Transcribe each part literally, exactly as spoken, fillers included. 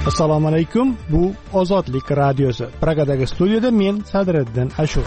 Assalomu alaykum. Bu Ozodlik radiosi. Pragadagi studiyada men Sadriddin Ashur.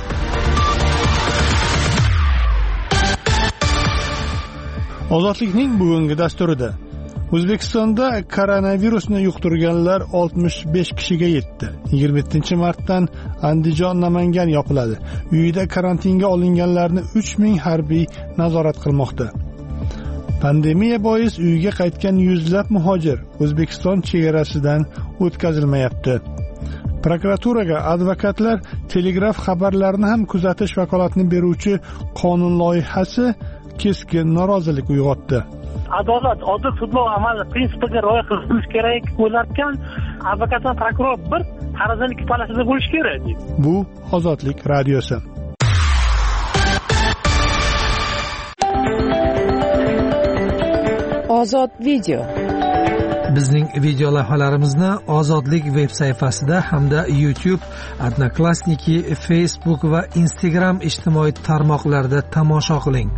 Ozodlikning bugungi dasturida O'zbekistonda koronavirusni yuqtirganlar oltmish besh kishiga yetdi. yigirma yettinchi martdan Andijon, Namangan yopiladi. Uyida karantinga olinganlarni uch ming harbiy nazorat qilmoqda. Pandemiya bois uyiga qaytgan yuzlab muhojir O'zbekiston chegarasidan o'tkazilmayapti. Prokuraturaga advokatlar telegraf xabarlarini ham kuzatish vakolatini beruvchi qonun loyihasi keskin norozilik uyg'otdi. Adolat, odil sudlov amali prinsipiga rioya qilinish kerak bo'larkan, advokat va prokuror bir tarozining ikki palasida bo'lish kerak. Bu Ozodlik radiosi. Ozod video. Bizning video lavhalarimizni Ozodlik veb sayfasida hamda YouTube, Odnoklassniki, Facebook va Instagram ijtimoiy tarmoqlarida tomosha qiling.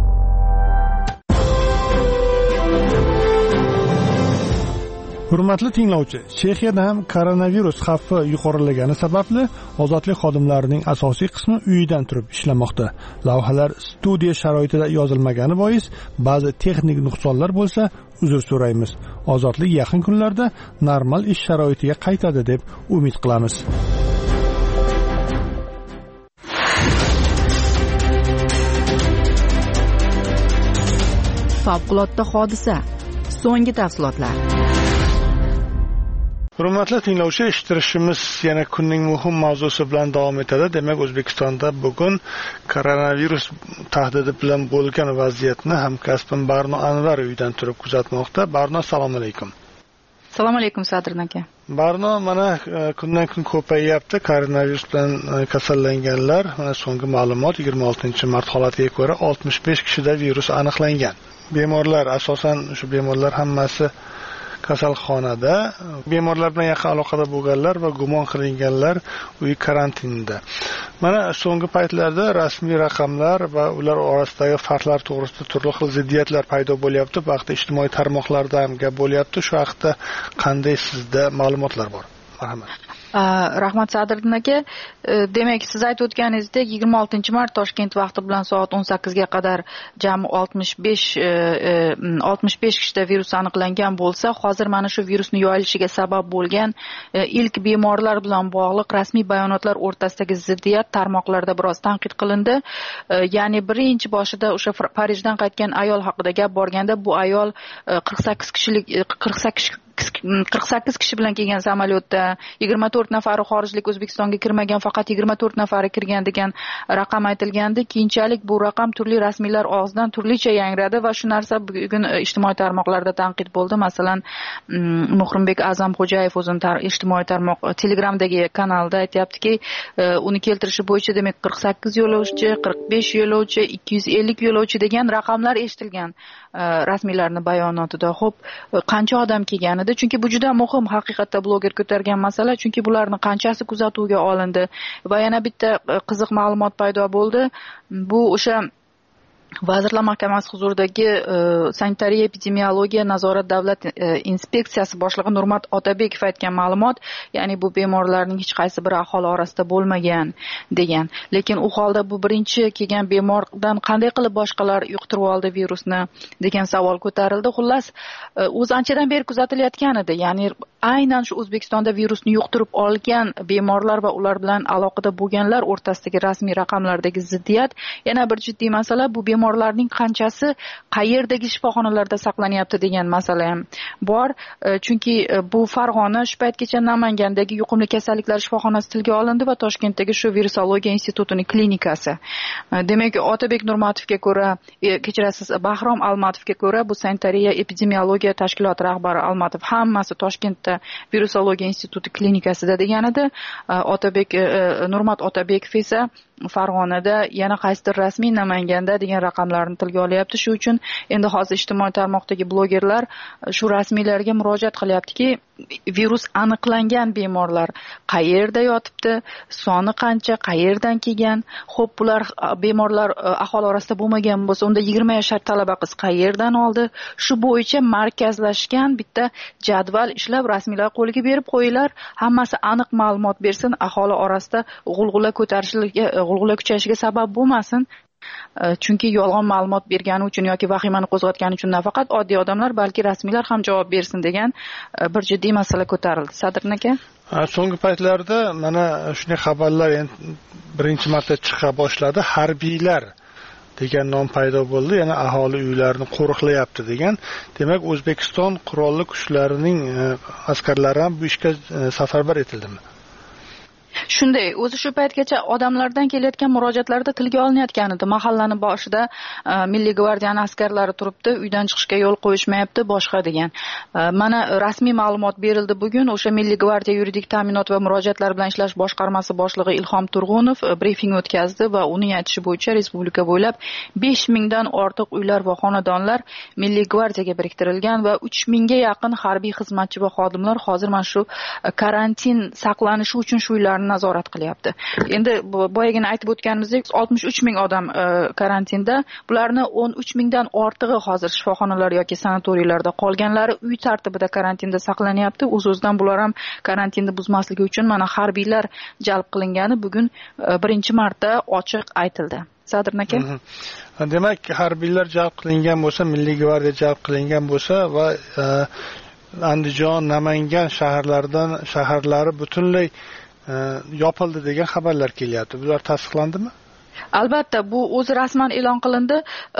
Hurmatli tinglovchi, Chexiyada ham koronavirus xavfi yuqorilagani sababli ozodlik xodimlarining asosiy qismi uyidan turib ishlamoqda. Lavhalar studiya sharoitida yozilmagani bois ba'zi texnik nuqsonlar bo'lsa, uzr so'raymiz. Ozodlik yaqin kunlarda normal ish sharoitiga qaytadi deb umid qilamiz. Favqulodda hodisa. So'nggi tafsilotlar. Hurmatli tinglovchi, eshittirishimiz yana kunning muhim mavzusi bilan davom etadi. Demak, O'zbekistonda bugun koronavirus tahdidi bilan bo'lgan vaziyatni hamkasbim Barno Anvar uydan turib kuzatmoqda. Barno, assalomu alaykum. Assalomu alaykum Sadrin aka. Barno, mana kundan kun ko'payyapti koronavirus bilan kasallanganlar. Mana so'nggi ma'lumot yigirma oltinchi mart holatiga ko'ra oltmish besh kishida virus aniqlangan. Bemorlar, asosan shu bemorlar hammasi kasalxonada, bemorlar bilan yaqin aloqada bo'lganlar va gumon qilinganlar uy karantinida. Mana so'nggi paytlarda rasmiy raqamlar va ular orasidagi farqlar to'g'risida turli xil ziddiyatlar paydo bo'lyapti. Bu haqda ijtimoiy tarmoqlarda ham gap bo'lyapti. Shu haqda qanday sizda ma'lumotlar bor? Marhamat. Rahmat Sadriddin aka. Demak, siz aytib o'tganingizdek yigirma oltinchi mart Toshkent vaqti bilan soat o'n sakkizga qadar jami oltmish besh kishida virus aniqlangan bo'lsa, hozir mana shu virusning yoyilishiga sabab bo'lgan ilk bemorlar bilan bog'liq rasmiy bayonotlar o'rtasidagi ziddiyat tarmoqlarda biroz tanqid qilindi. Ya'ni birinchi boshida o'sha Parijdan qaytgan ayol haqida gap borganda, bu ayol qirq sakkiz kishilik qirq sakkiz qirq sakkiz kishi bilan kelgan samolyotda yigirma to'rt nafari xorijlik O'zbekistonga kirmagan, faqat yigirma to'rt nafari kirgan degan raqam aytilgandi. Keyinchalik bu raqam turli rasmiylar og'zidan turlicha yangradi va shu narsa bugun ijtimoiy tarmoqlarda tanqid bo'ldi. Masalan, Muhrimbek A'zamxo'jayev o'zining ijtimoiy tarmoq Telegramdagi kanalda aytayaptiki, uni keltirishi bo'yicha demak qirq sakkiz yo'lovchi, qirq besh yo'lovchi, ikki yuz ellik yo'lovchi degan raqamlar eshitilgan rasmiylarning bayonotida. Xo'p, qancha odam kelgan? Chunki bu juda muhim, haqiqatda bloger ko'targan masala, chunki bularning qanchasi kuzatuvga olindi va yana bitta qiziq ma'lumot paydo bo'ldi. Bu o'sha Vazirlar Mahkamasi huzuridagi sanitariya epidemiologiya nazorat davlat inspeksiyasi boshlig'i Nurmat Otabekov aytgan ma'lumot, ya'ni bu bemorlarning hech qaysi biri aholi orasida bo'lmagan degan. Lekin u holda bu birinchi kelgan bemordan qanday qilib boshqalar yuqtirib oldi virusni degan savol ko'tarildi. Xullas, o'zi anchadan beri kuzatilayotgan edi. Ya'ni aynan shu O'zbekistonda virusni yuqtirib olgan bemorlar va ular bilan aloqada bo'lganlar o'rtasidagi rasmiy raqamlardagi ziddiyat yana bir jiddiy masala. Bu bemorlarning qanchasi qayerdagi shifoxonalarda saqlanyapti degan masala ham bor. Chunki bu Farg'ona, shu paytgacha Namangandagi yuqumli kasalliklar shifoxonasi tilga olindi va Toshkentdagi shu virusologiya institutining klinikasi. Demak, Otabek Nurmatovga ko'ra, kechirasiz, Bahrom Almatovga ko'ra, bu sanitariya epidemiologiya tashkiloti rahbari Almatov hammasi Toshkentda virusologiya instituti klinikasida degan edi. Otabek Nurmat Otabekov esa Farg'onada, yana qaysidir rasmiy Namanganda degan raqamlarni tilga olyapti. Shu uchun endi hozir ijtimoiy tarmoqdagi blogerlar shu rasmiylarga murojaat qilyaptiki, virus aniqlangan bemorlar qayerda yotibdi, soni qancha, qayerdan kelgan, xo'p bular bemorlar aholi orasida bo'lmagan bo'lsa, unda yigirma yashar talaba qiz qayerdan oldi? Shu bo'yicha markazlashgan bitta jadval ishlab rasmiylar qo'liga berib qo'yinglar, hammasi aniq ma'lumot bersin, aholi orasida g'ulg'ula ko'tarishiga, g'ulg'ula kuchayishiga sabab bo'lmasin. Chunki yolg'on ma'lumot bergani uchun yoki vahimani qo'zg'atgani uchun nafaqat oddiy odamlar, balki rasmiylar ham javob bersin degan bir jiddiy masala ko'tarildi. Sadrin aka, so'nggi paytlarda mana shunday xabarlar endi birinchi marta chiqa boshladi. Harbiylar degan nom paydo bo'ldi, ya'ni aholi uylarini qo'riqlayapti degan. Demak, O'zbekiston qurolli kuchlarining askarlari ham bu ishga safarbar etildimi? Shunday, o'zi shu paytgacha odamlardan kelayotgan murojaatlarda tilga olinayotgan edi. Mahallani boshida Milliy gvardiyaning askarlari turibdi, uydan chiqishga yo'l qo'yishmayapti, boshqa degan. Mana rasmiy ma'lumot berildi bugun. O'sha Milliy gvardiya yuridik ta'minot va murojaatlar bilan ishlash boshqarmasi boshlig'i Ilhom Turg'unov brifing o'tkazdi va uning aytishi bo'yicha respublika bo'ylab besh mingdan ortiq uylar va xonadonlar Milliy gvardiyaga biriktirilgan va uch mingga yaqin harbiy xizmatchi va xodimlar hozir mana shu karantin saqlanishi uchun shu uylarni nazorat qilyapti. Endi boyagina aytib o'tganimizdek oltmish uch ming odam karantinda, bularni o'n uch mingdan ortig'i hozir shifoxonalar yoki sanatoriylarda, qolganlari uy tartibida karantinda saqlanyapti. O'z-o'zidan bular ham karantinni buzmasligi uchun mana harbiylar jalb qilingani bugun birinchi marta ochiq aytildi. Sadrin aka. Demak, harbiylar jalb qilingan bo'lsa, Milliy gvardiya jalb qilingan bo'lsa va Andijon, Namangan shaharlaridan shaharlari butunlay yopildi degan xabarlar kelyapti. Bular tasdiqlandimi? Albatta, bu o'zi rasman e'lon qilindi.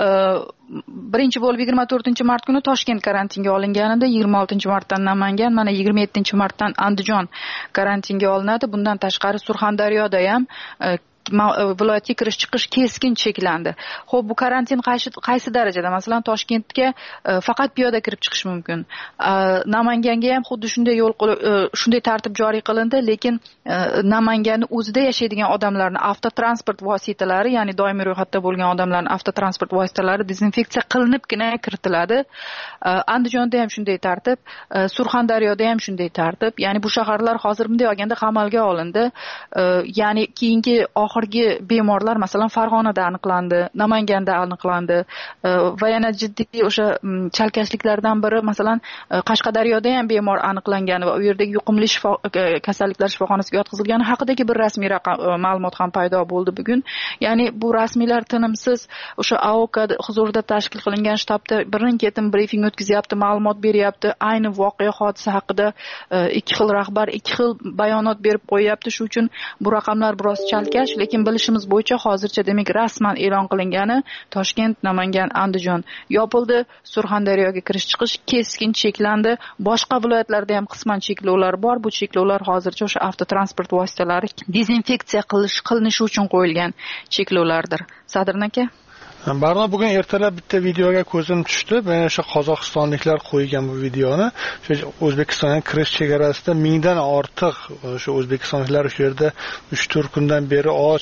Birinchi bo'lib yigirma to'rtinchi mart kuni Toshkent karantinga olinganida, yigirma oltinchi martdan Namangan, mana yigirma yettinchi martdan Andijon karantinga olinadi. Bundan tashqari Surxondaryoda ham viloyatga kirish chiqish keskin cheklandi. Xo'p, bu karantin qaysi qaysi darajada? Masalan, Toshkentga faqat piyoda kirib chiqish mumkin. Namanganga ham xuddi shunday yo'l shunday tartib joriy qilindi, lekin Namanganning o'zida yashaydigan odamlarning avtotransport vositalari, ya'ni doimiy ro'yxatda bo'lgan odamlarning avtotransport vositalari dezinfeksiya qilinibgina kiritiladi. Andijonda ham shunday tartib, Surxondaryoda ham shunday tartib. Ya'ni bu shaharlar hozir bunday olganda amalga olindi. Ya'ni keyingi oxirgi bemorlar masalan Farg'onada aniqlandi, Namanganda aniqlandi va yana jiddiy o'sha chalkashliklardan biri masalan Qashqadaryoda ham bemor aniqlangan va u yerdagi yuqumli kasalliklar shifoxonasiga yotqizilgani haqidagi bir rasmiy raqam ma'lumot ham paydo bo'ldi bugun. Ya'ni bu rasmiylar tinimsiz o'sha A O K huzurida tashkil qilingan shtabda birin-ketin brifing o'tkazyapti, ma'lumot beryapti, ayni voqea hodisa haqida ikki xil rahbar ikki xil bayonot berib qo'yyapti. Shu uchun bu raqamlar biroz chalkash, lekin bilishimiz bo'yicha hozircha demak rasman e'lon qilingani Toshkent, Namangan, Andijon yopildi, Surxondaryoga kirish chiqish keskin cheklandi. Boshqa viloyatlarda ham qisman cheklovlar bor. Bu cheklovlar hozircha o'sha avtotransport vositalari dezinfeksiya qilish qilinishi uchun qo'yilgan cheklovlardir. Sadrin aka. Barno bugun ertalab bitta videoga ko'zim tushdi. Men o'sha qozog'istonliklar qo'ygan bu videoni. O'sha O'zbekistonning kirish chegarasida mingdan ortiq o'sha o'zbekistonliklar o'sha yerda uch to'rt kundan beri och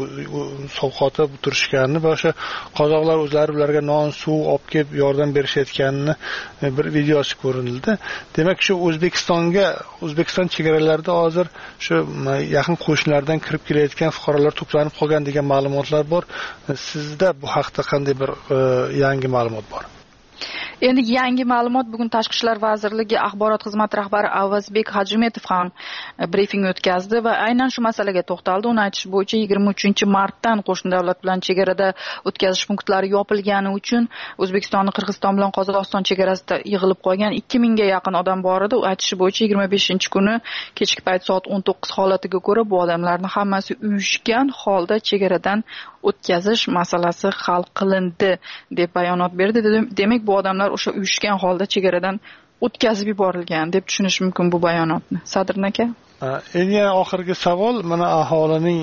sovqotib turishganini va o'sha qozoqlar o'zlari ularga non, suv olib kelib yordam berishayotganini bir videosi ko'rinildi. Demak, shu O'zbekistonga, O'zbekiston chegaralarida hozir shu yaqin qo'shnilardan kirib kelayotgan fuqarolar to'planib qolgan degan ma'lumotlar bor. Sizda bu haqda qanday bir yangi ma'lumot bor? Endi yangi ma'lumot bugun Tashqi ishlar vazirligi axborot xizmati rahbari Avazbek Hajimetov ham brifing o'tkazdi va aynan shu masalaga to'xtaldi. Uning aytishi bo'yicha yigirma uchinchi martdan qo'shni davlat bilan chegarada o'tkazish punktlari yopilgani uchun O'zbekistonning Qirg'iziston bilan Qozog'iston chegarasida yig'ilib qolgan ikki mingga yaqin odam bor edi. U aytishi bo'yicha yigirma beshinchi kuni kechki payt soat o'n to'qqiz holatiga ko'ra bu odamlarning hammasi uyushgan holda chegaradan o'tkazish masalasi hal qilindi deb bayonot berdi. Demak, bu odamlar o'sha uyushgan holda chegaradan o'tkazib yuborilgan deb tushunish mumkin bu bayonotni. Sadrin aka. Endi oxirgi savol, mana aholining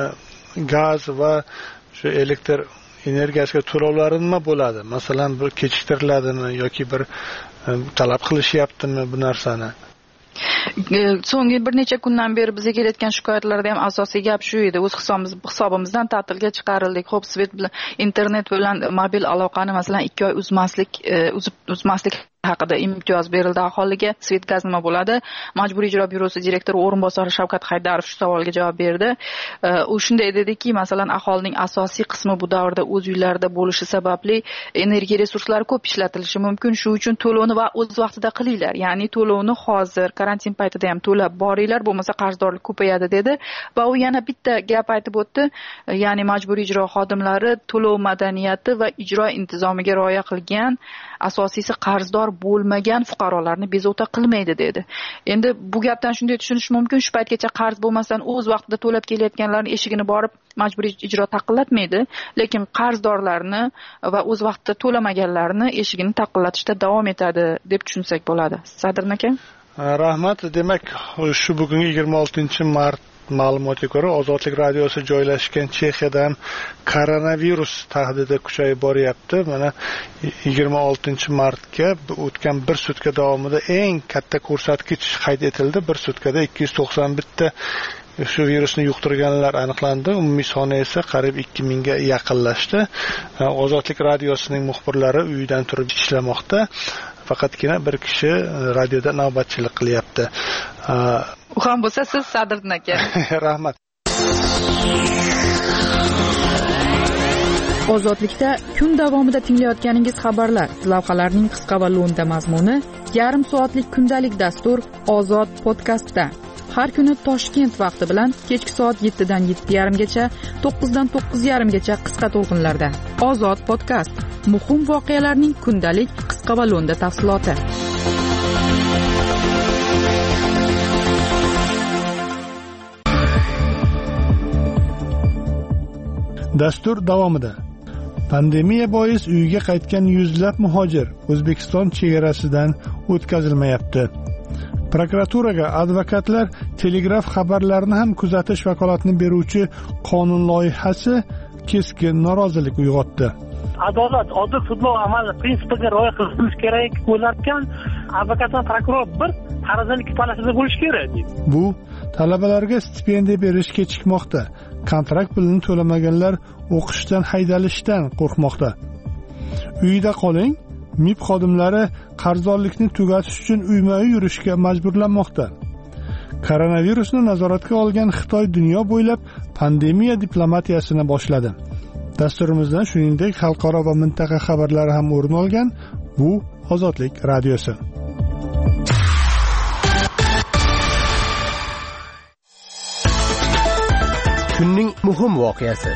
gaz va shu elektr energiyasiga to'lovlari nima bo'ladi? Masalan, bir kechiktiriladimi yoki bir talab qilishyaptimi bu narsani? So'nggi bir necha kundan beri bizga kelayotgan shikoyatlarda ham asosiy gap shu edi. O'z hisobimizdan ta'tilga chiqarildik. Xo'p, svet bilan internet bilan mobil aloqani masalan ikki oy uzmaslik uzib uzmaslik haqida imtiyoz berildi aholiga. Svetgaz nima bo'ladi? Majburiy ijro byurosi direktori o'rinbosari Shavkat Haydarov shu savolga javob berdi. U shunday dediki, masalan, aholining asosiy qismi bu davrda o'z uylarida bo'lishi sababli energiya resurslari ko'p ishlatilishi mumkin. Shu uchun to'lovni va o'z vaqtida qilinglar. Ya'ni to'lovni hozir karantin paytida ham to'lab boringlar, bo'lmasa qarzdorlik ko'payadi dedi. Va u yana bitta gap aytib o'tdi. Ya'ni majburiy ijro xodimlari to'lov madaniyati va ijro intizomiga rioya qilgan, asosiysi qarzdor bo'lmagan fuqarolarni bezovta qilmaydi dedi. Endi bu gapdan shunday tushunish mumkin, shu paytgacha qarz bo'lmasdan o'z vaqtida to'lab kelayotganlarning eshigini borib majburiy ijro taqillatmaydi, lekin qarzdorlarni va o'z vaqtida to'lamaganlarni eshigini taqillatishda davom etadi deb tushunsak bo'ladi. Sadr aka? Rahmat. Demak, shu bugungi yigirma oltinchi mart ma'lumotiga ko'ra Ozodlik radiosi joylashgan Chexiyadan koronavirus tahdidi kuchayib boryapti. Mana yigirma oltinchi martga o'tgan bir sutka davomida eng katta ko'rsatkich qayd etildi. Bir sutkada ikki yuz to'qson bir ta shu virusni yuqtirganlar aniqlandi. Umumiy soni esa qariyb ikki mingga yaqinlashdi. Ozodlik radiosining muxbirlari uyidan turib ishlamoqda. Faqatgina bir kishi radioda navbatchilik qilyapti. U ham bo'lsa siz Sadr aka. Rahmat. Ozodlikda kun davomida tinglayotganingiz xabarlar, lavhalarning qisqa va lo'nda mazmuni, yarim soatlik kundalik dastur Ozod podkastda. Har kuni Toshkent vaqti bilan kechki soat yettidan yetti yarim gacha, to'qqizdan to'qqiz yarim gacha qisqa to'lqinlarda. Ozod podkast. Muhim voqealarning kundalik qisqa va lo'nda tafsiloti. Dastur davomida pandemiya bois uyiga qaytgan yuzlab muhojir O'zbekiston chegarasidan o'tkazilmayapti. Prokuraturaga advokatlar telegraf xabarlarini ham kuzatish vakolatini beruvchi qonun loyihasi keskin norozilik uyg'otdi. Adolat, odil sudlov amali prinsipiga rioya qilinish kerak bo'larkan, advokat va prokuror bir tarozining ikki palasida bo'lish kerak. Bu talabalarga stipendiya berish kechikmoqda. Kontrakt pulini to'lamaganlar o'qishdan haydalishdan qo'rqmoqda. Uyda qoling, M I B xodimlari qarzdorlikni tugatish uchun uyma-uy yurishga majburlanmoqda. Koronavirusni nazoratga olgan Xitoy dunyo bo'ylab pandemiya diplomatiyasini boshladi. Dasturimizdan shuningdek xalqaro va mintaqa xabarlari ham o'rin olgan. Bu Ozodlik radiosi. Kunning muhim voqeasi.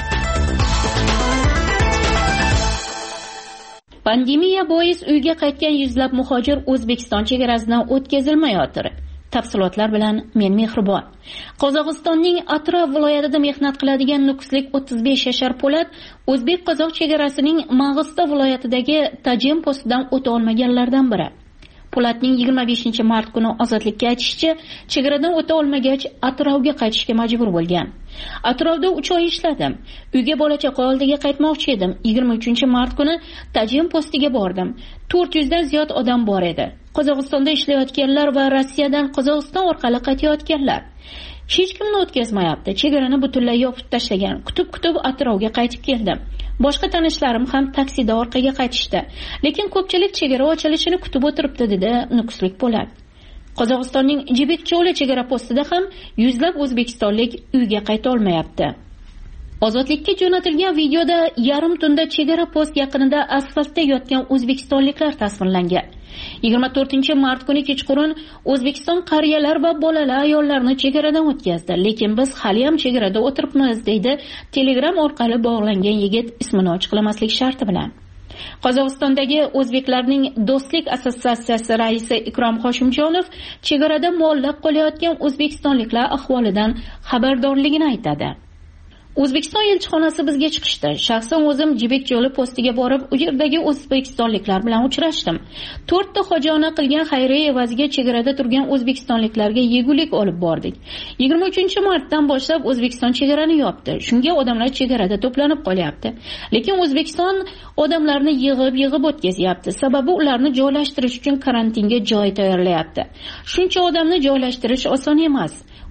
Pandemiya bois uyga qaytgan yuzlab muhojir O'zbekiston chegarasidan o'tkazilmayotir. Tafsilotlar bilan men Mehribon. Qozog'istonning Atraf viloyatida mehnat qiladigan nukuslik o'ttiz besh yashar Po'lat O'zbek-qozoq chegarasining Mang'istov viloyatidagi Tajem postidan o'ta olmaganlardan biri. Po'latning yigirma beshinchi mart kuni Ozodlikka aytishicha, chegaradan o'ta olmagach, Atrofga qaytishga majbur bo'lgan. Atrofda uch oy ishladim. Uyga bola-chaqa oldiga qaytmoqchi edim. yigirma uchinchi mart kuni Tajem postiga bordim. to'rt yuz dan ziyod odam bor edi. Qozog'istonda ishlayotganlar va Rossiyadan Qozog'iston orqali qaytayotganlar. Hech kimni o'tkazmayapti. Chegarani butunlay yopib tashlagan. Kutib-kutib Atrofga qaytib keldim. Boshqa tanishlarim ham taksida orqaga qaytishdi. Lekin ko'pchilik chegara ochilishini kutib o'tiribdi, dedi nukuslik Po'lat. Qozog'istonning Jibek-Cho'li chegara postida ham yuzlab o'zbekistonlik uyga qayta olmayapti. Ozodlikka jo'natilgan videoda yarim tunda chegara post yaqinida asfaltda yotgan o'zbekistonliklar tasvirlangan. yigirma to'rtinchi mart kuni kechqurun O'zbekiston qariyalar va bolalar ayollarni chegaradan o'tkazdi, lekin biz hali ham chegarada o'tiribmiz, deydi Telegram orqali bog'langan yigit ismini ochiqlamaslik sharti bilan. Qozog'istondagi o'zbeklarning do'stlik assotsiatsiyasi raisi Ikrom Hoshimjonov chegarada mollab qolayotgan o'zbekistonliklar ahvolidan xabardorligini aytadi. O'zbekiston elchixonasi bizga chiqishdi. Shaxsan o'zim Jibek-Cho'li postiga borib, u yerdagi o'zbekistonliklar bilan uchrashdim. to'rtta xojona qilgan xayriya evaziga chegarada turgan o'zbekistonliklarga yegulik olib bordik. yigirma uchinchi martdan boshlab O'zbekiston chegarani yopdi. Shunga odamlar chegarada to'planib qolyapti. Lekin O'zbekiston odamlarni yig'ib-yig'ib o'tkazyapti. Sababi ularni joylashtirish uchun karantinga joy tayyorlayapti. Shuncha odamni joylashtirish oson emas.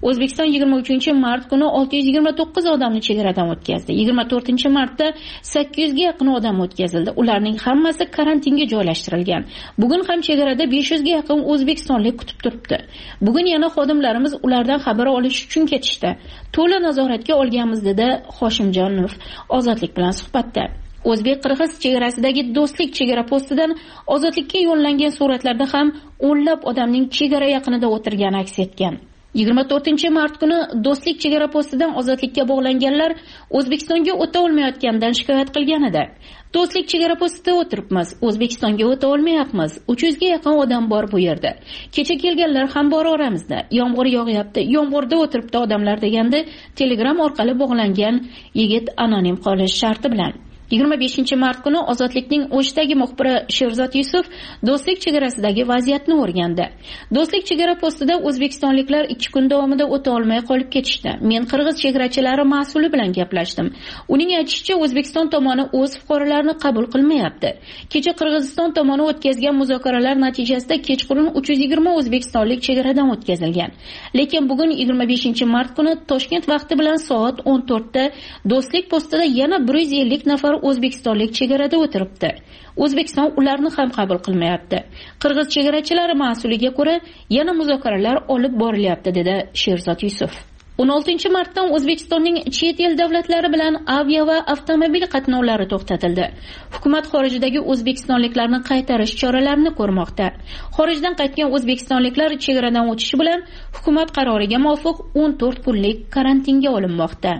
O'zbekiston yigirma uchinchi mart kuni olti yuz yigirma to'qqiz odamni chegaradan o'tkazdi. yigirma to'rtinchi martda sakkiz yuzga yaqin odam o'tkazildi. Ularning hammasi karantinga joylashtirilgan. Bugun ham chegarada besh yuzga yaqin o'zbekistonlik kutib turibdi. Bugun yana xodimlarimiz ulardan xabar olish uchun ketishdi. To'la nazoratga olganmiz dedi Hoshimjonov Ozodlik bilan suhbatda. O'zbek-qirg'iz chegarasidagi do'stlik chegara postidan ozodlikka yo'llangan suratlarda ham o'nlab odamning chegara yaqinida o'tirgani aks etgan. yigirma to'rtinchi mart kuni do'stlik chegara postidan ozodlikka bog'langanlar O'zbekistonga o'ta olmayotganidan shikoyat qilgan edi. Do'stlik chegara postida o'tiribmiz, O'zbekistonga o'ta olmayapmiz. uch yuzga yaqin odam bor bu yerda. Kecha kelganlar ham bor oramizda. Yomg'ir yog'yapti, yomg'irda o'tiribdi odamlar deganda Telegram orqali bog'langan yigit anonim qolish sharti bilan. yigirma beshinchi mart kuni Ozodlikning O'shdagi muxbiri Sherzod Yusuf do'stlik chegarasidagi vaziyatni o'rgandi. Do'stlik chegara postida o'zbekistonliklar ikki kun davomida o'ta olmay qolib ketishdi. Men qirg'iz chegarachilari mas'uli bilan gaplashdim. Uning aytishicha, O'zbekiston tomoni o'z fuqarolarini qabul qilmayapti. Kecha Qirg'iziston tomoni o'tkazgan muzokaralar natijasida kechqurun uch yuz yigirma o'zbekistonlik chegaradan o'tkazilgan. Lekin bugun yigirma beshinchi mart kuni Toshkent vaqti bilan soat o'n to'rtda do'stlik postida yana bir yuz ellik nafar o'zbekistonlik chegarada o'tiribdi. O'zbekiston ularni ham qabul qilmayapti. Qirg'iz chegarachilari mas'uliga ko'ra yana muzokaralar olib borilyapti dedi Sherzod Yusuf. o'n oltinchi martdan O'zbekistonning chet el davlatlari bilan avia va avtomobil qatnovlari to'xtatildi. Hukumat xorijdagi o'zbekistonliklarni qaytarish choralarini ko'rmoqda. Xorijdan qaytgan o'zbekistonliklar chegaradan o'tishi bilan hukumat qaroriga muvofiq o'n to'rt kunlik karantinga olinmoqda.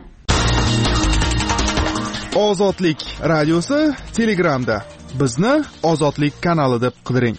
Ozodlik radiosi Telegramda. Bizni Ozodlik kanali deb qidiring.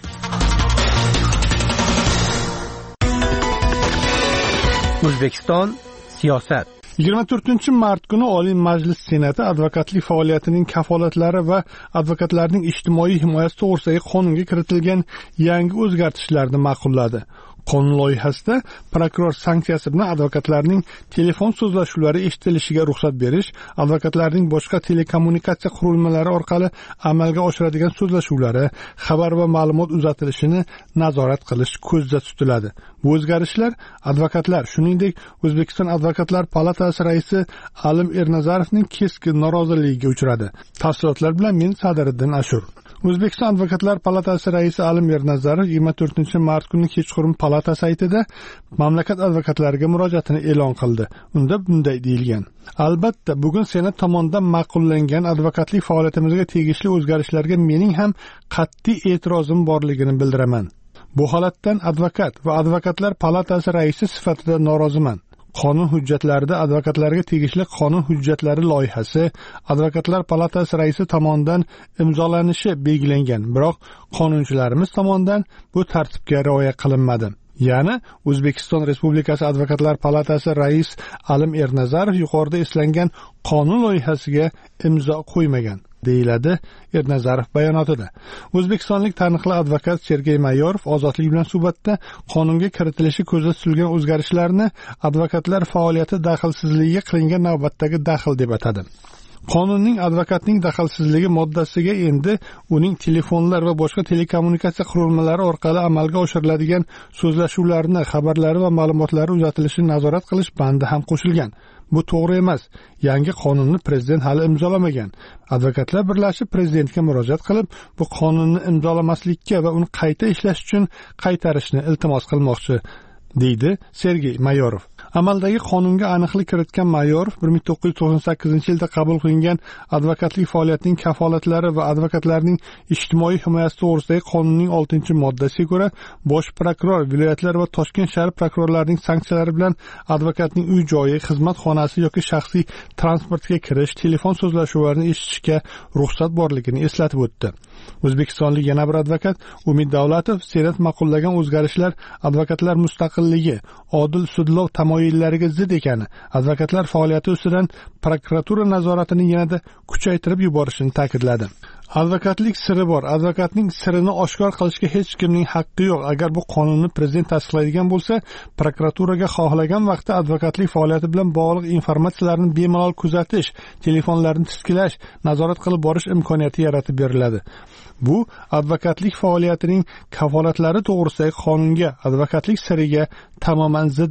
O'zbekiston siyosat. yigirma to'rtinchi mart kuni Oliy Majlis Senati advokatlik faoliyatining kafolatlari va advokatlarning ijtimoiy himoyasi to'g'risidagi qonunga kiritilgan yangi o'zgartishlarni ma'qulladi. Qonun loyihasida prokuror sanksiyasi bilan advokatlarning telefon so'zlashuvlari eshitilishiga ruxsat berish, advokatlarning boshqa telekommunikatsiya qurilmalari orqali amalga oshiradigan so'zlashuvlari, xabar va ma'lumot uzatilishini nazorat qilish ko'zda tutiladi. Bu o'zgarishlar advokatlar, shuningdek O'zbekiston Advokatlar palatasi raisi Alim Ernazarovning keskin noroziligiga uchradi. Tafsilotlar bilan men Sadiriddin Ashur. O'zbekiston Advokatlar palatasi raisi Alim Ernazarov yigirma to'rtinchi mart kuni kechqurun palata saytida mamlakat advokatlariga murojaatini e'lon qildi. Unda bunday deyilgan: Albatta, bugun Senat tomonidan ma'qullangan advokatlik faoliyatimizga tegishli o'zgarishlarga mening ham qat'iy e'tirozim borligini bildiraman. Bu holatdan advokat va advokatlar palatasi raisi sifatida noroziman. Qonun hujjatlarida advokatlarga tegishli qonun hujjatlari loyihasi advokatlar palatasi raisi tomonidan imzolanishi belgilangan, biroq qonunchilarimiz tomonidan bu tartibga rioya qilinmadi. Ya'ni O'zbekiston Respublikasi Advokatlar palatasi rais Alim Ernazarov yuqorida eslangan qonun loyihasiga imzo qo'ymagan, deyiladi Ernazarov bayonotida. O'zbekistonlik taniqli advokat Sergey Mayorov Ozodlik bilan suhbatda qonunga kiritilishi ko'zda tutilgan o'zgarishlarni advokatlar faoliyati daxlsizligiga qilingan navbatdagi daxl deb atadi. Qonunning advokatning daxlsizligi moddasiga endi uning telefonlar va boshqa telekommunikatsiya qurilmalari orqali amalga oshiriladigan so'zlashuvlarni, xabarlari va ma'lumotlari uzatilishini nazorat qilish bandi ham qo'shilgan. Bu to'g'ri emas. Yangi qonunni prezident hali imzolamagan. Advokatlar birlashib prezidentga murojaat qilib, bu qonunni imzolamaslikka va uni qayta ishlash uchun qaytarishni iltimos qilmoqchi, deydi Sergey Mayorov. Amaldagi qonunga aniqlik kiritgan Mayorov bir ming to'qqiz yuz to'qson sakkizinchi yilda qabul qilingan advokatlik faoliyatining kafolatlari va advokatlarning ijtimoiy himoyasi to'g'risidagi qonunning oltinchi moddasiga ko'ra bosh prokuror, viloyatlar va Toshkent shahar prokurorlarining sanksiyalari bilan advokatning uy joyi, xizmat xonasi yoki shaxsiy transportga kirish, telefon so'zlashuvlarini eshitishga ruxsat borligini eslatib o'tdi. O'zbekistonlik yana bir advokat Umid Davlatov Senat ma'qullagan o'zgarishlar advokatlar mustaqilligi, odil sudlov tamoyillariga zid ekani, advokatlar faoliyati ustidan prokuratura nazoratini yanada kuchaytirib yuborishini ta'kidladi. Advokatlik siri bor. Advokatning sirini oshkor qilishga hech kimning haqqi yo'q. Agar bu qonunni prezident tasdiqlaydigan bo'lsa, prokuraturaga xohlagan vaqtda advokatlik faoliyati bilan bog'liq informatsiyalarni bemalol kuzatish, telefonlarni tiskilash, nazorat qilib borish imkoniyati yaratib beriladi. Bu advokatlik faoliyatining kafolatlari to'g'risidagi qonunga, advokatlik siriga tamoman ziddir,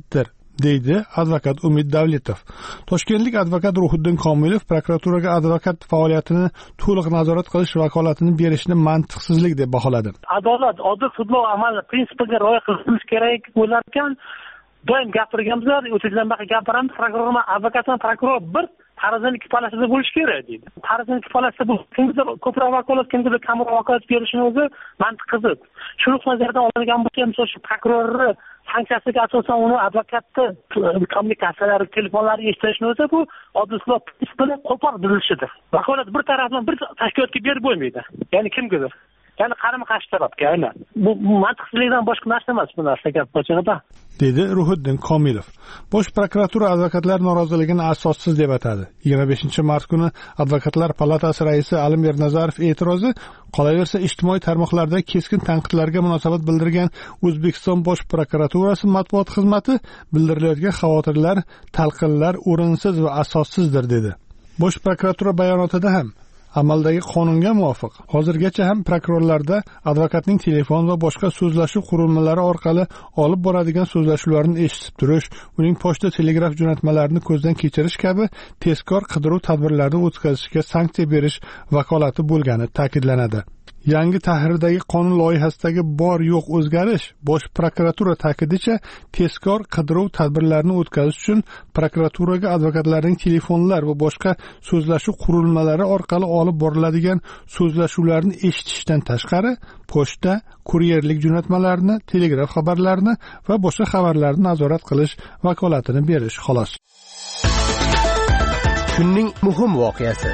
deydi advokat Umid Davletov. Toshkentlik advokat Ruhiddin Komilov prokuraturaga advokat faoliyatini to'liq nazorat qilish vakolatini berishni mantiqsizlik deb baholadi. Adolat, odil sudlov amali prinsipiga rioya qilinishi kerak bo'larkan, doim gapirganmiz, o'tizdan beri gapiramiz, prokuror, advokat va prokuror bir tarozining ikki palasida bo'lishi kerak deydi. Tarozining ikki palasida bu kimgadir ko'proq vakolat, kimgadir kamroq vakolat berishini o'zi mantiq qiziq. Shuni nazardan olingan bo'lsa, misol uchun prokurorni sanksiyasiga asosan uni advokatni kommunikatsiyalari, telefonlari eshitishni o'zi bu odil sudlov prinsipiga qo'pol buzilishidir. Vakolat bir tarafdan bir tashkilotga berib bo'lmaydi. Ya'ni kimgadir. Ya'ni qarama-qarshi tarafga, aynan. Bu mantiqsizlikdan boshqa narsa emas bu narsa gap bo'lsa-da. dedi Ruhiddin Komilov. Bosh prokuratura advokatlar noroziligini asossiz deb atadi. yigirma beshinchi mart kuni Advokatlar palatasi raisi Alim Ernazarov e'tirozi, qolaversa ijtimoiy tarmoqlarda keskin tanqidlarga munosabat bildirgan O'zbekiston Bosh prokuraturasi matbuot xizmati bildirilayotgan xavotirlar, talqinlar o'rinsiz va asossizdir dedi. Bosh prokuratura bayonotida ham amaldagi qonunga muvofiq hozirgacha ham prokurorlarda advokatning telefon va boshqa so'zlashuv qurilmalari orqali olib boradigan so'zlashuvlarni eshitib turish, uning pochta telegraf jo'natmalarini ko'zdan kechirish kabi tezkor qidiruv tadbirlarini o'tkazishga sanksiya berish vakolati bo'lgani ta'kidlanadi. Yangi tahrirdagi qonun loyihasidagi bor yo'q o'zgarish Bosh prokuratura ta'kidicha tezkor qidiruv tadbirlarini o'tkazish uchun prokuraturaga advokatlarning telefonlar va boshqa so'zlashuv qurilmalari orqali olib boriladigan so'zlashuvlarni eshitishdan tashqari pochta, kuryerlik jo'natmalarini, telegraf xabarlarini va boshqa xabarlarni nazorat qilish vakolatini berish xolos. Kunning muhim voqeasi.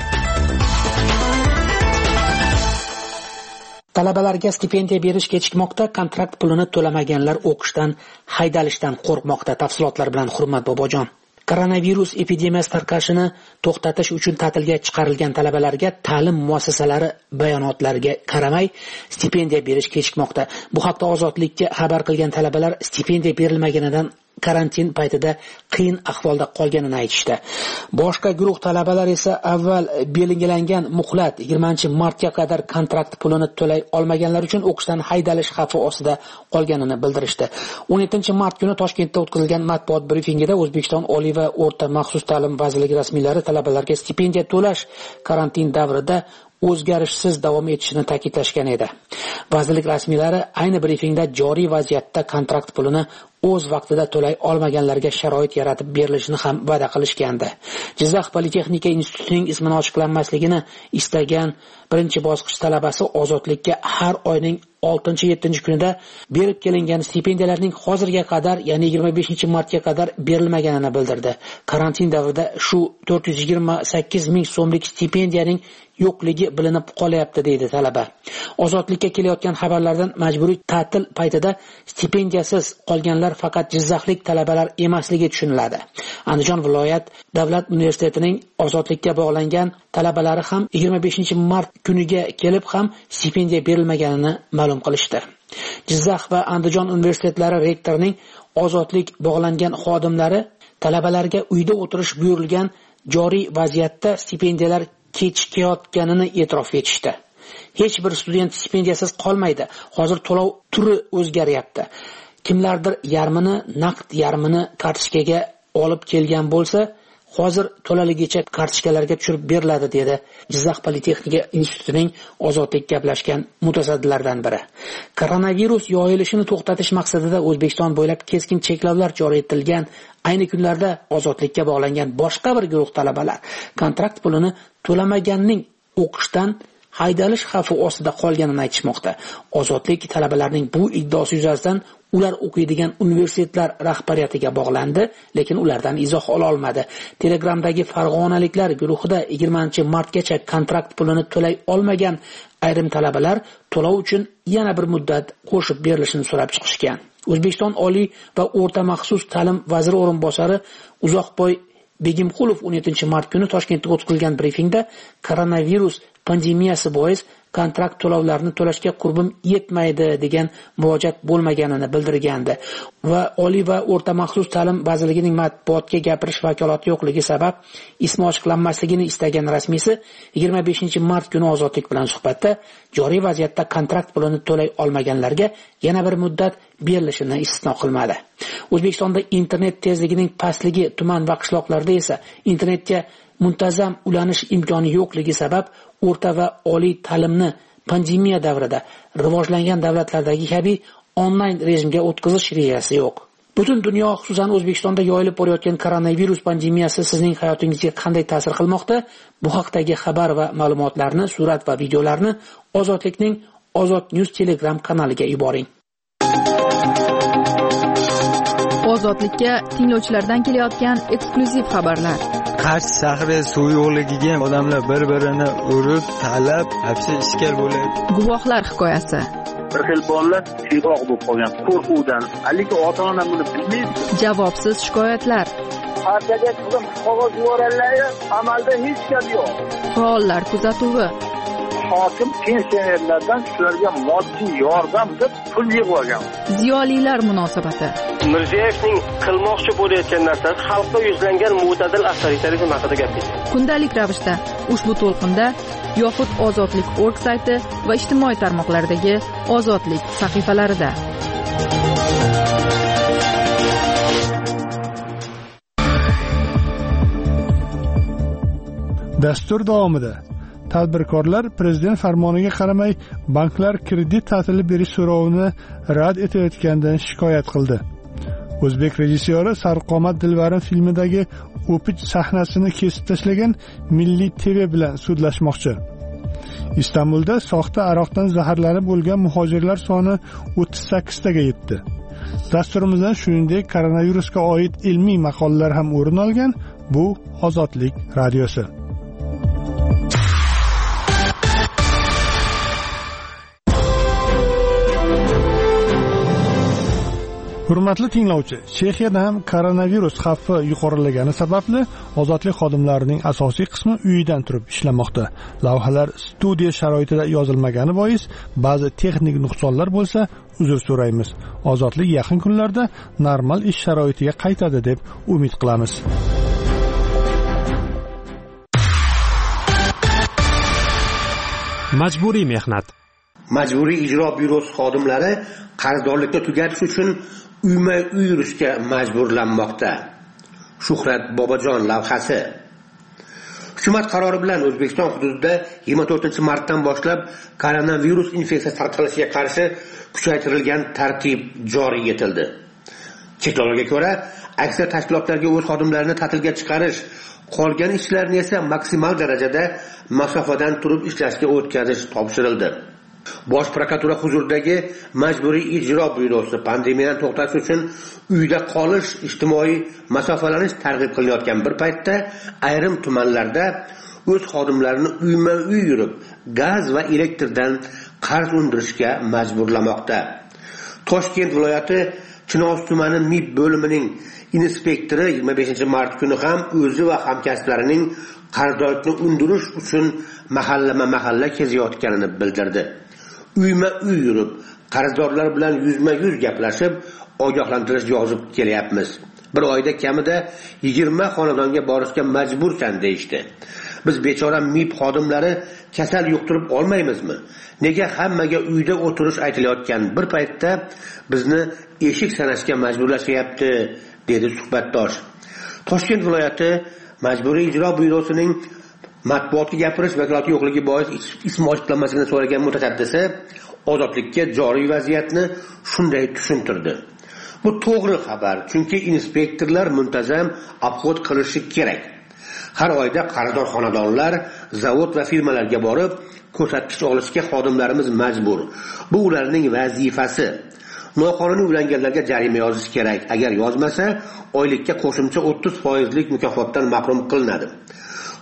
Talabalarga stipendiya berish kechikmoqda, kontrakt pulini to'lamaganlar o'qishdan, haydalishdan qo'rqmoqda. Tafsilotlar bilan Hurmat Bobojon. Koronavirus epidemiyasi tarqashini to'xtatish uchun ta'tilga chiqarilgan talabalarga ta'lim muassasalari bayonotlariga qaramay stipendiya berish kechikmoqda. Bu haqda Ozodlikka xabar qilgan talabalar stipendiya berilmaganidan karantin paytida qiyin ahvolda qolganini aytishdi. Boshqa guruh talabalar esa avval belgilangan muhlat yigirmanchi martga qadar kontrakt pulini to'lay olmaganlar uchun o'qishdan haydalish xavfi ostida qolganini bildirishdi. o'n yettinchi mart kuni Toshkentda o'tkazilgan matbuot brifingida O'zbekiston Oliy va o'rta maxsus ta'lim vazirligi rasmiylari talabalarga stipendiya to'lash karantin davrida o'zgarishsiz davom etishini ta'kidlashgan edi. Vazirlik rasmiylari ayni brifingda joriy vaziyatda kontrakt pulini o'z vaqtida to'lay olmaganlarga sharoit yaratib berilishini ham va'da qilishgandi. Jizzax Politexnika institutining ismini ochiqlanmasligini istagan birinchi bosqich talabasi Ozodlikka har oyning oltinchi yettinchi kunida berib kelingan stipendiyalarning hozirga qadar, ya'ni yigirma beshinchi martga qadar berilmaganini bildirdi. Karantin davrida shu to'rt yuz yigirma sakkiz ming so'mlik stipendiyaning yo'qligi bilinib qolyapti, deydi talaba. Ozodlikka kelayotgan xabarlardan majburiy ta'til paytida stipendiyasiz qolganlar faqat jizzaxlik talabalar emasligi tushuniladi. Andijon viloyat davlat universitetining Ozodlikka bog'langan talabalari ham yigirma beshinchi mart kuniga kelib ham stipendiya berilmaganini ma'lum qilishdi. Jizzax va Andijon universitetlari rektorining Ozodlik bog'langan xodimlari talabalarga uyda o'tirish buyurilgan joriy vaziyatda stipendiyalar kechikayotganini e'tirof etishdi. Hech bir student stipendiyasiz qolmaydi. Hozir to'lov turi o'zgaryapti. Kimlardir yarmini naqd, yarmini kartochkaga olib kelgan bo'lsa, hozir to'laligicha kartochkalarga tushirib beriladi, dedi Jizzax Politexnika institutining Ozodlik gaplashgan mutasaddilardan biri. Koronavirus yoyilishini to'xtatish maqsadida O'zbekiston bo'ylab keskin cheklovlar joriy etilgan ayni kunlarda Ozodlikka bog'langan boshqa bir guruh talabalar kontrakt pulini to'lamaganning o'qishdan haydalish xavfi ostida qolganini aytishmoqda. Ozodlik talabalarning bu iddaosi yuzasidan ular o'qiydigan universitetlar rahbariyatiga bog'landi, lekin ulardan izoh ola olmadi. Telegramdagi farg'onaliklar guruhida yigirmanchi martgacha kontrakt pulini to'lay olmagan ayrim talabalar to'lov uchun yana bir muddat qo'shib berilishini so'rab chiqishgan. O'zbekiston Oliy va o'rta maxsus ta'lim vaziri o'rinbosari Uzoqboy Begimqulov o'n yettinchi mart kuni Toshkentda o'tkazilgan brifingda koronavirus pandemiyasi bois kontrakt to'lovlarini to'lashga qurbim yetmaydi degan murojaat bo'lmaganini bildirgandi va Oliy va o'rta maxsus ta'lim vazirligining matbuotga gapirish vakolati yo'qligi sabab ismi ochiqlanmasligini istagan rasmiysi yigirma beshinchi mart kuni Ozodlik bilan suhbatda joriy vaziyatda kontrakt pulini to'lay olmaganlarga yana bir muddat berilishini istisno qilmadi. O'zbekistonda internet tezligining pastligi tuman va qishloqlarda esa internetga muntazam ulanish imkoni yo'qligi sabab o'rta va oliy ta'limni pandemiya davrida rivojlangan davlatlardagi kabi onlayn rejimga o'tkazish rejasi yo'q. Butun dunyo, xususan O'zbekistonda yoyilib borayotgan koronavirus pandemiyasi sizning hayotingizga qanday ta'sir qilmoqda? Bu haqdagi xabar va ma'lumotlarni, surat va videolarni Ozodlikning Ozod News Telegram kanaliga yuboring. Ozodlikka tinglovchilardan kelayotgan eksklyuziv xabarlar. Qarshi shahri suv yo'qligiga odamlar bir-birini urib, talab, hapsi ishkal bo'ladi. Guvohlar hikoyasi. Bir xil bolalar chiroq bo'lib qolgan qo'rquvdan. Haligi ota-ona buni bilmaydi. Javobsiz shikoyatlar. Partiyaga qizim qog'oz yuborganlar, amalda hech gap yo'q. Faollar kuzatuvi. Hokim pensionerlardan shularga moddiy yordam deb pul yig'ib olgan. Ziyolilar munosabati. Mirziyoyevning qilmoqchi bo'layotgan narsasi xalqqa yuzlangan mo'tadil avtoritarizm haqida gapirdi. Kundalik ravishda ushbu to'lqinda yoxud ozodlik nokta org sayti va ijtimoiy tarmoqlardagi Ozodlik sahifalarida. Dastur davomida tadbirkorlar prezident farmoniga qaramay banklar kredit ta'tili berish so'rovini rad etayotganidan shikoyat qildi. O'zbek rejissyori Sarvqomat Dilbarim filmidagi o'pich sahnasini kesib tashlagan Milliy T V bilan sudlashmoqchi. Istanbulda soxta aroqdan zaharlanib o'lgan muhojirlar soni o'ttiz sakkiz taga yetdi. Dasturimizdan shuningdek koronavirusga oid ilmiy maqolalar ham o'rin olgan. Bu Ozodlik radiosi. Hurmatli tinglovchi, Chexiyada ham koronavirus xavfi yuqorilagani sababli ozodlik xodimlarining asosiy qismi uyidan turib ishlamoqda. Lavhalar studiya sharoitida yozilmagani bois ba'zi texnik nuqsonlar bo'lsa, uzr so'raymiz. Ozodlik yaqin kunlarda normal ish sharoitiga qaytadi deb umid qilamiz. Majburiy mehnat. Majburiy ijro byurosi xodimlari qarzdorlikni tugatish uchun uyma-uy yurishga majburlanmoqda. Shuhrat Bobojon lavhasi. Hukumat qarori bilan O'zbekiston hududida yigirma to'rtinchi martdan boshlab koronavirus infeksiyasi tarqalishiga qarshi kuchaytirilgan tartib joriy etildi. Cheklovlarga ko'ra, aksar tashkilotlarga o'z xodimlarini ta'tilga chiqarish, qolgan ishlarni esa maksimal darajada masofadan turib ishlashga o'tkazish topshirildi. Bosh prokuratura huzuridagi Majburiy ijro byurosi pandemiyani to'xtatish uchun uyda qolish, ijtimoiy masofalanish targ'ib qilinayotgan bir paytda ayrim tumanlarda o'z xodimlarini uyma-uy yurib, gaz va elektrdan qarz undirishga majburlamoqda. Toshkent viloyati Chinoz tumani M I B bo'limining inspektori yigirma beshinchi mart kuni ham o'zi va hamkasblarining qarzdorlikni undirish uchun mahallama-mahalla kezayotganini bildirdi. Uyma-uy yurib, qarzdorlar bilan yuzma-yuz gaplashib, ogohlantirish yozib kelyapmiz. Bir oyda kamida yigirma xonadonga borishga majbursan deyishdi. Biz bechora M I B xodimlari kasal yuqtirib olmaymizmi? Nega hammaga uyda o'tirish aytilayotgan bir paytda bizni eshik sanashga majburlashyapti, dedi suhbatdosh. Toshkent viloyati Majburiy ijro byurosining matbuotga gapirish vakolati yo'qligi bois ismi ochiqlanmasligini so'ragan mutasaddisi Ozodlikka joriy vaziyatni shunday tushuntirdi. Bu to'g'ri xabar, chunki inspektorlar muntazam obxod qilishi kerak. Har oyda qarzdor xonadonlar, zavod va firmalarga borib, ko'rsatkich olishga xodimlarimiz majbur. Bu ularning vazifasi. Noqonuniy ulanganlarga jarima yozish kerak. Agar yozmasa, oylikka qo'shimcha o'ttiz foizlik mukofotdan mahrum qilinadi.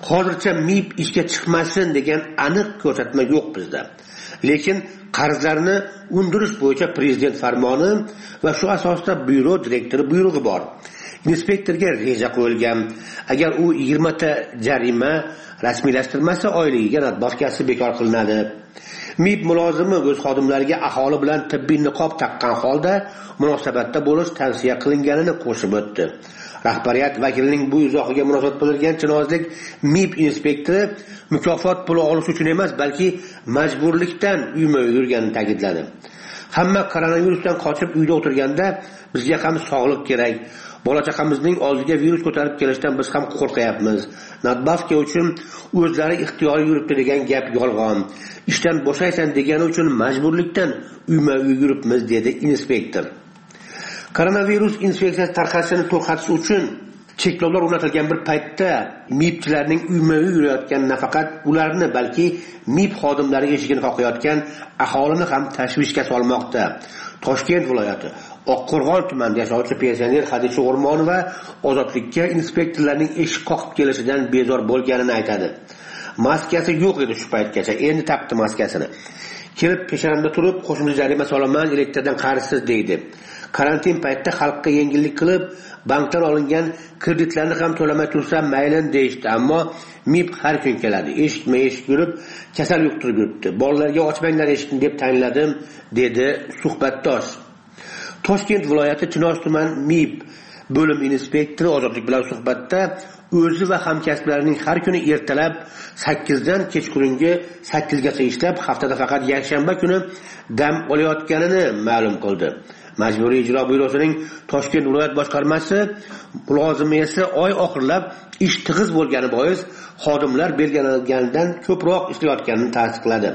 hozircha mib ishga chiqmasin degan aniq ko'rsatma yo'q bizda. Lekin qarzlarni undirish bo'yicha prezident farmoni va shu asosda byuro direktori buyrug'i bor. Inspektorga reja qo'yilgan. Agar u yigirma ta jarima rasmiylashtirmasa, oyligiga nadbafkasi bekor qilinadi. mib mulozimi o'z xodimlariga aholi bilan tibbiy niqob taqqan holda munosabatda bo'lish tavsiya qilinganini qo'shib o'tdi. Rahbariyat vakilining bu izohiga munosabat bildirgan chinozlik mib inspektori mukofot puli olish uchun emas, balki majburlikdan uyma-uy yurganini ta'kidladi. Hamma koronavirusdan qochib uyda o'tirganda bizga ham sog'liq kerak. Bola chaqamizning oldiga virus ko'tarib kelishdan biz ham qo'rqyapmiz. Nadbafka uchun o'zlari ixtiyoriy yuribdi degan gap yolg'on. Ishdan bo'shaysan degani uchun majburlikdan uyma-uy yuribmiz, dedi inspektor. Koronavirus infeksiyasi tarqalishini to'xtatish uchun cheklovlar o'rnatilgan bir paytda mibchilarning uyma-uy yurayotgan nafaqat ularni, balki mib xodimlari eshigini qoqayotgan aholini ham tashvishga solmoqda. Toshkent viloyati Oqqo'rg'on tumanida yashovchi pensioner Xadisha O'rmonova ozodlikka inspektorlarning eshik qoqib kelishidan bezor bo'lganini aytadi. Maskasi yo'q edi shu paytgacha, endi taqdi maskasini. Kelib peshonamda turib, qo'shimcha jarima solaman, elektrdan qarsiz deydi. Karantin paytida xalqqa yengillik qilib, bankdan olingan kreditlarni ham to'lamay tursa maylin deyishdi, ammo mib har kun keladi. Eshitma eshik yurib, kasal yuqtirib yuribdi. Bolalarga ochmanglar eshikni deb ta'minladim, dedi suhbatdosh. Toshkent viloyati Chinoz tuman mib bo'lim inspektori ozodlik bilan suhbatda o'zi va hamkasblarining har kuni ertalab sakkiz dan kechqurungi sakkiz gacha ishlab, haftada faqat yakshanba kuni dam olayotganini ma'lum qildi. Majburiy ijro byurosining Toshkent viloyat boshqarmasi mulozimi esa oy oxirlab ish tig'iz bo'lgani bois xodimlar belgilanganidan ko'proq ishlayotganini tasdiqladi.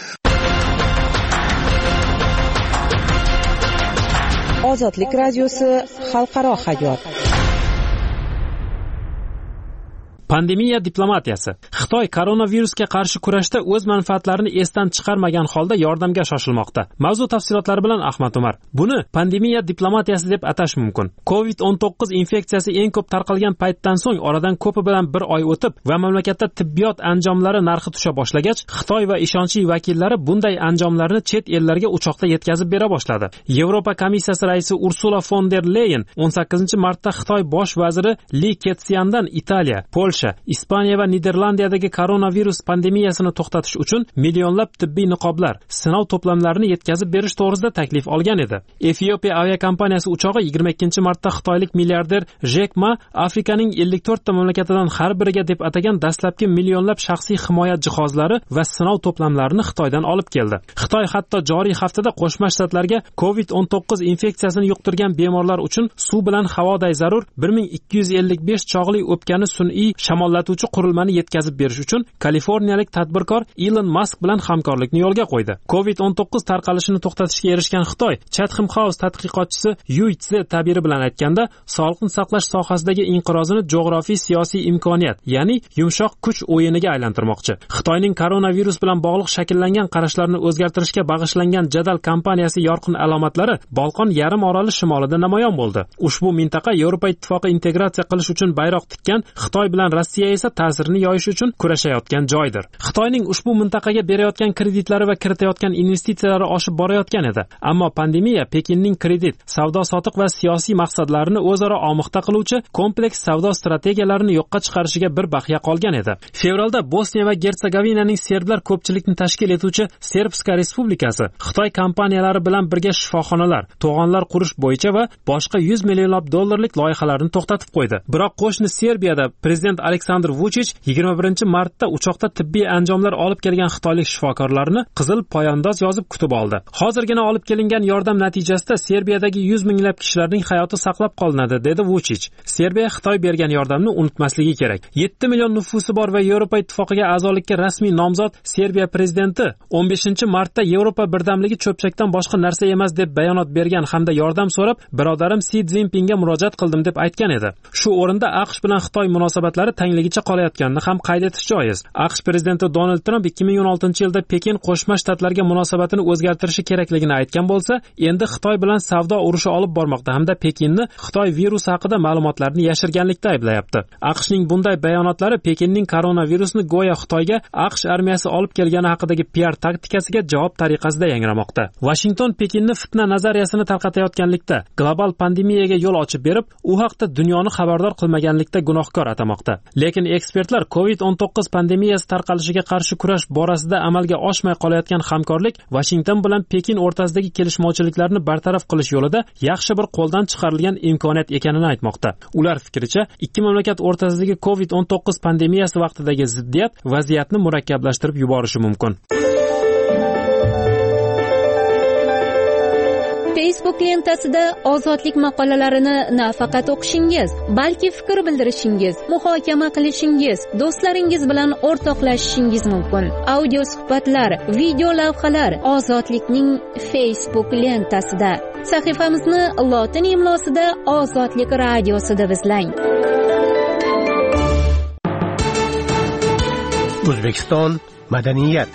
Ozodlik radiosi xalqaro hayot. Pandemiya diplomatiyasi. Xitoy koronavirusga qarshi kurashda o'z manfaatlarini esdan chiqarmagan holda yordamga shoshilmoqda. Mavzu tafsilotlari bilan Ahmad Umar. Buni pandemiya diplomatiyasi deb atash mumkin. covid o'n to'qqiz infeksiyasi eng ko'p tarqalgan paytdan so'ng oradan ko'pi bilan bir oy o'tib va mamlakatda tibbiyot anjomlari narxi tusha boshlagach, Xitoy va ishonchli vakillari bunday anjomlarni chet ellarga uchoqda yetkazib bera boshladi. Yevropa komissiyasi raisi Ursula von der Leyen o'n sakkizinchi martda Xitoy bosh vaziri Li Keqiandan Italiya, Polsha, Ispaniya va Niderlandiyadagi koronavirus pandemiyasini to'xtatish uchun millionlab tibbiy niqoblar, sinov to'plamlarini yetkazib berish to'g'risida taklif olgan edi. Efiopiya aviakompaniyasi uchog'i yigirma ikkinchi martda xitoylik milliarder Jack Ma Afrikaning ellik to'rtta mamlakatidan har biriga deb atagan dastlabki millionlab shaxsiy himoya jihozlari va sinov to'plamlarini Xitoydan olib keldi. Xitoy hatto joriy haftada Qo'shma Shtatlarga covid o'n to'qqiz infeksiyasini yuqtirgan bemorlar uchun suv bilan havoday zarur bir ming ikki yuz ellik besh chog'li o'pkani sun'iy shamollatuvchi qurilmani yetkazib berish uchun kaliforniyalik tadbirkor Elon Musk bilan hamkorlikni yo'lga qo'ydi. covid o'n to'qqiz tarqalishini to'xtatishga erishgan Xitoy Chatham House tadqiqotchisi Yu Tse tabiri bilan aytganda, sog'liqni saqlash sohasidagi inqirozini jo'g'rofiy siyosiy imkoniyat, ya'ni yumshoq kuch o'yiniga aylantirmoqchi. Xitoyning koronavirus bilan bog'liq shakllangan qarashlarni o'zgartirishga bag'ishlangan jadal kampaniyasi yorqin alomatlari Bolqon yarim oroli shimolida namoyon bo'ldi. Ushbu mintaqa Yevropa ittifoqi integratsiya qilish uchun bayroq tikkan, Xitoy bilan Rossiya esa ta'sirini yoyish uchun kurashayotgan joydir. Xitoyning ushbu mintaqaga berayotgan kreditlari va kiritayotgan investitsiyalari oshib borayotgan edi. Ammo pandemiya Pekinning kredit, savdo-sotiq va siyosiy maqsadlarini o'zaro omoqda qiluvchi kompleks savdo strategiyalarini yo'qqa chiqarishiga bir baxya qolgan edi. Fevralda Bosniya va Gersegovinaning serblar ko'pchilikni tashkil etuvchi Serbska Respublikasi Xitoy kompaniyalari bilan birga shifoxonalar, to'g'onlar qurish bo'yicha va boshqa yuz millionlab dollarlik loyihalarni to'xtatib qo'ydi. Biroq qo'shni Serbiyada prezident Aleksandr Vuchich yigirma birinchi martda uchoqda tibbiy anjomlar olib kelgan xitoylik shifokorlarni qizil poyandoz yozib kutib oldi. Hozirgina olib kelingan yordam natijasida Serbiyadagi yuz minglab kishilarning hayoti saqlab qolinadi, dedi Vuchich. Serbiya Xitoy bergan yordamni unutmasligi kerak. yetti million nufusi bor va Yevropa ittifoqiga a'zolikka rasmiy nomzod Serbiya prezidenti o'n beshinchi martda Yevropa birdamligi cho'pchakdan boshqa narsa emas deb bayonot bergan hamda yordam so'rab, birodarim Si Szinpinga murojaat qildim deb aytgan edi. Shu o'rinda AQSh bilan Xitoy munosabatlari tangligicha qolayotganini ham qayd etish joiz. AQSh prezidenti Donald Tramp ikki ming o'n oltinchi yilda Pekin Qo'shma Shtatlarga munosabatini o'zgartirishi kerakligini aytgan bo'lsa, endi Xitoy bilan savdo urushi olib bormoqda hamda Pekinni Xitoy virusi haqida ma'lumotlarni yashirganlikda ayblayapti. AQShning bunday bayonotlari Pekinning koronavirusni go'yo Xitoyga AQSh armiyasi olib kelgani haqidagi P R taktikasiga javob tariqasida yangramoqda. Washington Pekinni fitna nazariyasini tarqatayotganlikda, global pandemiyaga yo'l ochib berib, u haqda dunyoni xabardor qilmaganlikda gunohkor atamoqda. Lekin ekspertlar covid o'n to'qqiz pandemiyasi tarqalishiga qarshi kurash borasida amalga oshmay qolayotgan hamkorlik Washington bilan Pekin o'rtasidagi kelishmovchiliklarni bartaraf qilish yo'lida yaxshi bir qo'ldan chiqarilgan imkoniyat ekanini aytmoqda. Ular fikricha, ikki mamlakat o'rtasidagi covid o'n to'qqiz pandemiyasi vaqtidagi ziddiyat vaziyatni murakkablashtirib yuborishi mumkin. Facebook lentasida ozodlik maqolalarini nafaqat o'qishingiz, balki fikr bildirishingiz, muhokama qilishingiz, do'stlaringiz bilan o'rtoqlashishingiz mumkin. Audio suhbatlar, video lavhalar Ozodlikning Facebook lentasida. Sahifamizni lotin imlosida Ozodlik radiosi deb izlang. O'zbekiston madaniyat.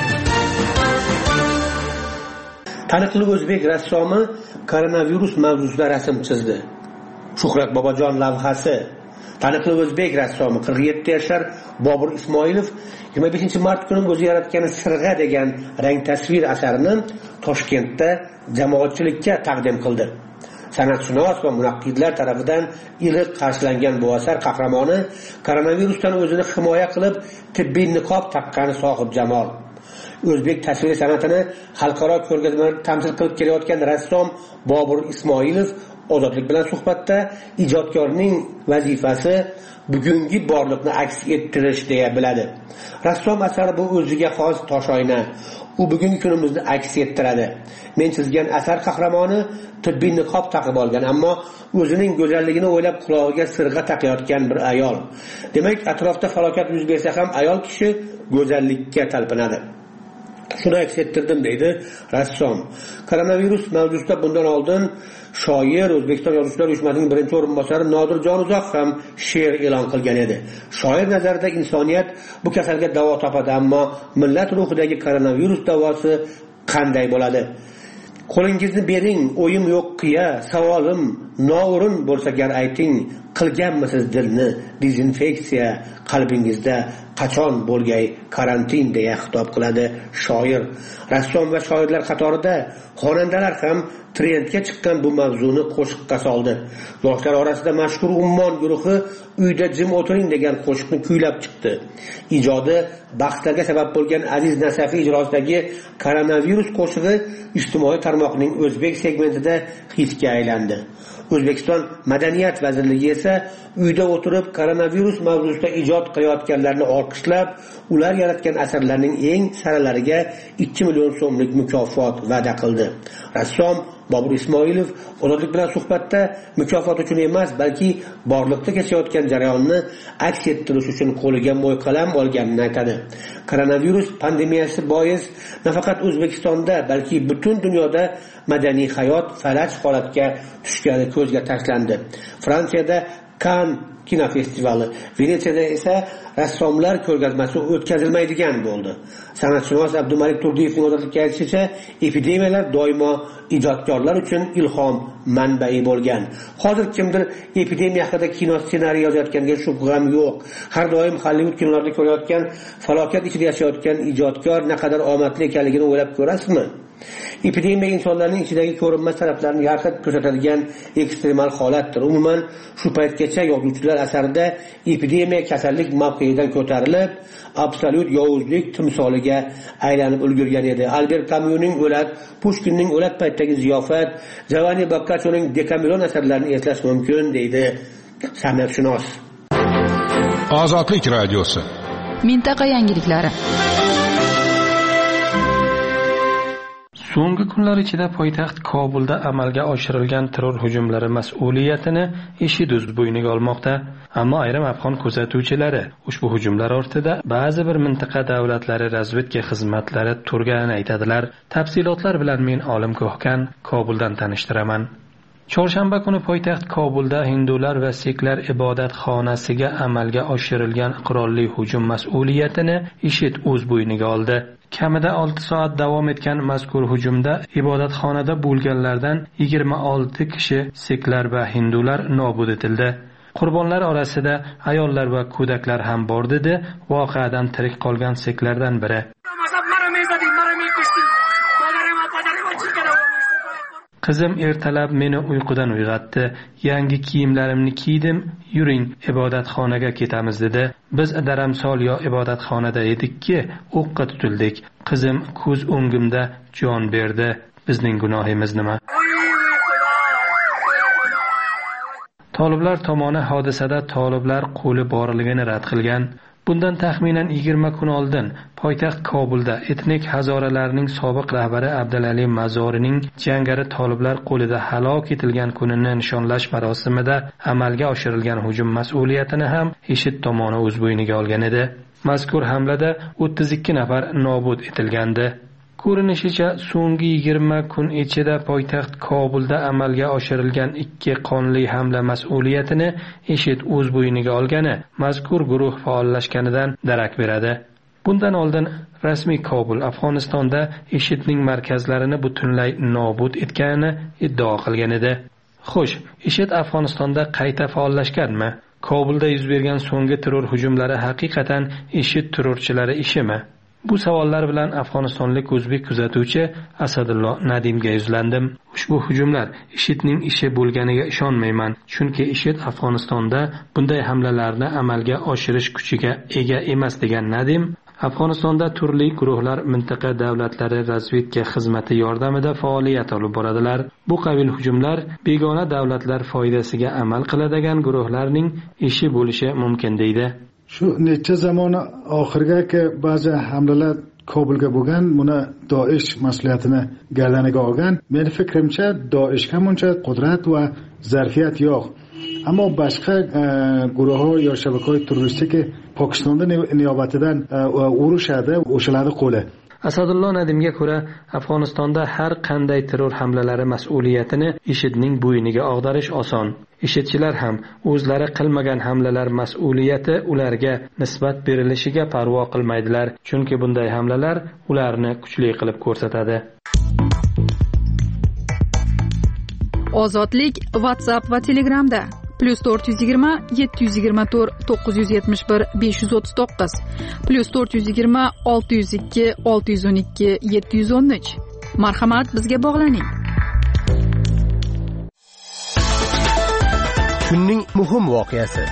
Taniqli o'zbek rassomi koronavirus mavzusida rasm chizdi. Shuhrat Bobojon lavhasi. Taniqli o'zbek rassomi qirq yetti yashar Bobur Ismoilov yigirma beshinchi mart kuni o'zi yaratgan Sirg'a degan rang tasvir asarini Toshkentda jamoatchilikka taqdim qildi. San'atshunos va munaqqidlar tomonidan iliq qarshilangan bu asar qahramoni koronavirusdan o'zini himoya qilib tibbiy niqob taqqani sohib jamol. O'zbek tasvir san'atini xalqaro ko'rgazmalarda tamsil qilib kelayotgan rassom Bobur Ismoilov Ozodlik bilan suhbatda ijodkorning vazifasi bugungi borliqni aks ettirish deya biladi. Rassom asari bu o'ziga xos toshoyna. U bugungi kunimizni aks ettiradi. Men chizgan asar qahramoni tibbiy niqob taqib olgan, ammo o'zining go'zalligini o'ylab qulog'iga sirg'a taqayotgan bir ayol. Demak, atrofda falokat yuz bersa ham ayol kishi go'zallikka talpinadi. Shuni aks ettirdim deydi rassom. Koronavirus mavzusida bundan oldin shoir O'zbekiston Yozuvchilar uyushmasining birinchi o'rinbosari Nodirjon Uzoq ham she'r e'lon qilgan edi. Shoir nazarida insoniyat bu kasalga davo topadi, ammo millat ruhidagi koronavirus davosi qanday bo'ladi? Qo'lingizni bering, o'yim yo'q qiya, savolim noo'rin bo'lsa gar ayting, qilganmisiz dilni dezinfeksiya, qalbingizda qachon bo'lgay karantin deya xitob qiladi shoir. Rassom va shoirlar qatorida xonandalar ham trendga chiqqan bu mavzuni qo'shiqqa soldi. Yoshlar orasida mashhur Ummon guruhi uyda jim o'tiring degan qo'shiqni kuylab chiqdi. Ijodi bahslarga sabab bo'lgan Aziz Nasafiy ijrosidagi koronavirus qo'shig'i ijtimoiy tarmoqning o'zbek segmentida hitga aylandi. O'zbekiston Madaniyat vazirligi esa uyda o'tirib koronavirus mavzusida ijod qilayotganlarni olqishlab, ular yaratgan asarlarning eng saralariga ikki million so'mlik mukofot va'da qildi. Rassom Bobur Ismoilov Ozodlik bilan suhbatda mukofot uchun emas, balki borliqda kechayotgan jarayonni aks ettirish uchun qo'liga mo'yqalam olganini aytadi. Koronavirus pandemiyasi bois nafaqat O'zbekistonda, balki butun dunyoda madaniy hayot falaj holatga tushgani ko'zga tashlandi. Fransiyada Cannes kinofestivali, Venetsiyada esa rassomlar ko'rgazmasi o'tkazilmaydigan bo'ldi. San'atshunos Abdumalik Turdiyevning Ozodlikka aytishicha, epidemiyalar doimo ijodkorlar uchun ilhom manbai bo'lgan. Hozir kimdir epidemiya haqida kino ssenariy yozayotganiga shubham yo'q. Har doim Hollywood kinolarida ko'rayotgan falokat ichida yashayotgan ijodkor naqadar omadli ekanligini o'ylab ko'rasizmi? Epidemiya insonlarning ichidagi ko'rinmas taraflarini yarqib ko'rsatadigan ekstremal holatdir. Umuman, shu paytgacha yozuvchilar asarida epidemiya kasallik mavqeyidan ko'tarilib, absolyut yovuzlik timsoliga aylanib ulgurgan edi. Albert Camus'ning O'lat, Pushkinning O'lat paytidagi ziyofat, Giovanni Boccaccio'ning Dekamilon asarlarini eslash mumkin, deydi san'atshunos. Ozodlik radiosi. Mintaqa yangiliklari. So'nggi kunlar ichida poytaxt Kobulda amalga oshirilgan terror hujumlari mas'uliyatini IShID bo'yniga olmoqda. Ammo ayrim afg'on kuzatuvchilari ushbu hujumlar ortida ba'zi bir mintaqa davlatlari razvedka xizmatlari turganini aytadilar. Tafsilotlar bilan men Olim Ko'hkan Kobuldan tanishtiraman. chorshanba kuni poytaxt Kobulda hindular va siklar ibodatxonasiga amalga oshirilgan qurolli hujum mas'uliyatini IShID o'z bo'yniga oldi. Kamida olti soat davom etgan mazkur hujumda ibodatxonada bo'lganlardan yigirma olti kishi siklar va hindular nobud etildi. Qurbonlar orasida ayollar va ko'daklar ham bor dedi voqeadan tirik qolgan siklardan biri. Qizim ertalab meni uyqudan uyg'otdi. Yangi kiyimlarimni kiydim, yuring, ibodatxonaga ketamiz dedi. Biz daramsol yo ibodatxonada edikki, o'qqa tutildik. Qizim ko'z o'ngimda jon berdi. Bizning gunohimiz nima? Toliblar tomoni hodisada toliblar qo'li borligini rad qilgan. Bundan taxminan yigirma kun oldin poytaxt Kobulda etnik hazoralarning sobiq rahbari Abdulali Mazorining jangari toliblar qo'lida halok etilgan kunini nishonlash marosimida amalga oshirilgan hujum mas'uliyatini ham IShID tomoni o'z bo'yniga olgan edi. Mazkur hamlada o'ttiz ikki nafar nobud etilgandi. Ko'rinishicha so'nggi yigirma kun ichida poytaxt Kobulda amalga oshirilgan ikki qonli hamla mas'uliyatini IShID o'z bo'yniga olgani mazkur guruh faollashganidan darak beradi. Bundan oldin rasmiy Kobul Afg'onistonda IShIDning markazlarini butunlay nobud etganini iddao qilgan edi. Xo'sh, IShID Afg'onistonda qayta faollashganmi? Kobulda yuz bergan so'nggi terror hujumlari haqiqatan IShID terrorchilari ishimi? Bu savollar bilan afg'onistonlik o'zbek kuzatuvchi Asadullo Nadimga yuzlandim. Ushbu hujumlar IShIDning ishi bo'lganiga ishonmayman, chunki IShID Afg'onistonda bunday hamlalarni amalga oshirish kuchiga ega emas degan Nadim, Afg'onistonda turli guruhlar mintaqa davlatlari razvedka xizmati yordamida faoliyat olib boradilar. Bu qabil hujumlar begona davlatlar foydasiga amal qiladigan guruhlarning ishi bo'lishi mumkin deydi. Shu necha zamon oxirgi ba'zi hamlalar Kobulga bo'lgan, buni Doish mas'uliyatini galdaniga olgan. Men fikrimcha Doishga buncha qudrat va zarfiyat yo'q. Ammo boshqa guruhlar yo shabakalar terroristik Pokistonda niyobatidan urushadi, o'shalarning qo'li. Asadullo Nadimga ko'ra, Afg'onistonda har qanday terror hamlalari mas'uliyatini IShIDning bo'yniga og'darish oson. IShIDchilar ham o'zlari qilmagan hamlalar mas'uliyati ularga nisbat berilishiga parvo qilmaydilar, chunki bunday hamlalar ularni kuchli qilib ko'rsatadi. Ozodlik WhatsApp va Telegramda plus to'rt yuz yigirma yetti yuz yigirma to'rt to'qqiz yuz yetmish bir besh yuz o'ttiz to'qqiz plus to'rt yuz yigirma olti yuz ikki olti yuz o'n ikki yetti yuz o'n uch. Marhamat, bizga bog'laning. Kunning muhim voqeasi.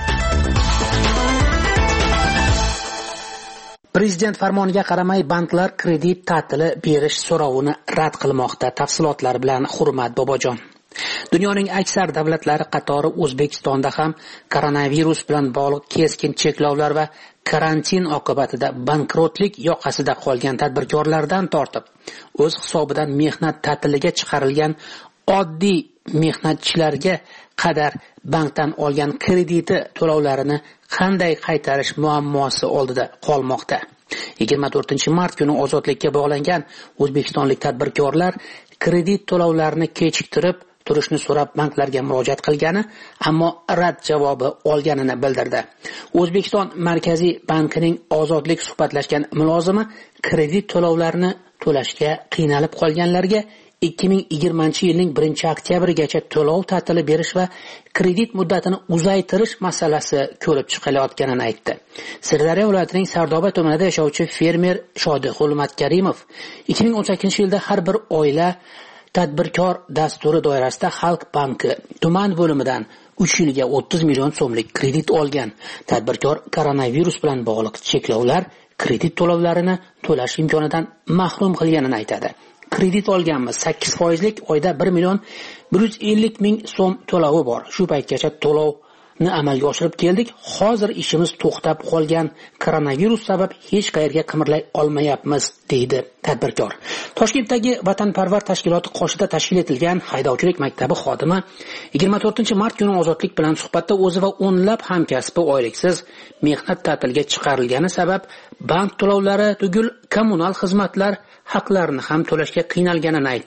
Prezident farmoniga qaramay banklar kredit ta'tili berish so'rovini rad qilmoqda. Tafsilotlar bilan Hurmat Bobojon. Dunyoning aksar davlatlari qatori O'zbekistonda ham koronavirus bilan bog'liq keskin cheklovlar va karantin oqibatida bankrotlik yoqasida qolgan tadbirkorlardan tortib, o'z hisobidan mehnat ta'tiliga chiqarilgan oddiy mehnatchilarga qadar bankdan olgan krediti to'lovlarini qanday qaytarish muammosi oldida qolmoqda. yigirma to'rtinchi mart kuni ozodlikka bog'langan o'zbekistonlik tadbirkorlar kredit to'lovlarini kechiktirib turishni so'rab banklarga murojaat qilgani, ammo rad javobi olganini bildirdi. O'zbekiston Markaziy bankining ozodlik suhbatlashgan mulozimi kredit to'lovlarini to'lashga qiynalib qolganlarga ikki ming yigirmanchi yilning birinchi oktyabrigacha to'lov ta'tili berish va kredit muddatini uzaytirish masalasi ko'rib chiqilayotganini aytdi. Sirdaryo viloyatining Sardoba tumanida yashovchi fermer Shodixul Matkarimov ikki ming o'n sakkizinchi yilda har bir oila tadbirkor dasturi doirasida Xalq banki tuman bo'limidan uch yilga o'ttiz million so'mlik kredit olgan. Tadbirkor koronavirus bilan bog'liq cheklovlar kredit to'lovlarini to'lash imkonidan mahrum qilganini aytadi. Kredit olganmiz, sakkiz foizlik oyda bir million bir yuz ellik ming so'm to'lovi bor. Shu paytgacha to'lovni amalga oshirib keldik. Hozir ishimiz to'xtab qolgan. Koronavirus sabab hech qayerga qimirlay olmayapmiz, deydi tadbirkor. Toshkentdagi Vatanparvar tashkiloti qoshida tashkil etilgan haydovchilik maktabi xodimi yigirma to'rtinchi mart kuni ozodlik bilan suhbatda o'zi va o'nlab hamkasbi oyliksiz mehnat ta'tiliga chiqarilgani sabab bank to'lovlari tugul kommunal xizmatlar haqlarini ham to'lashga qiynalganini aytdi.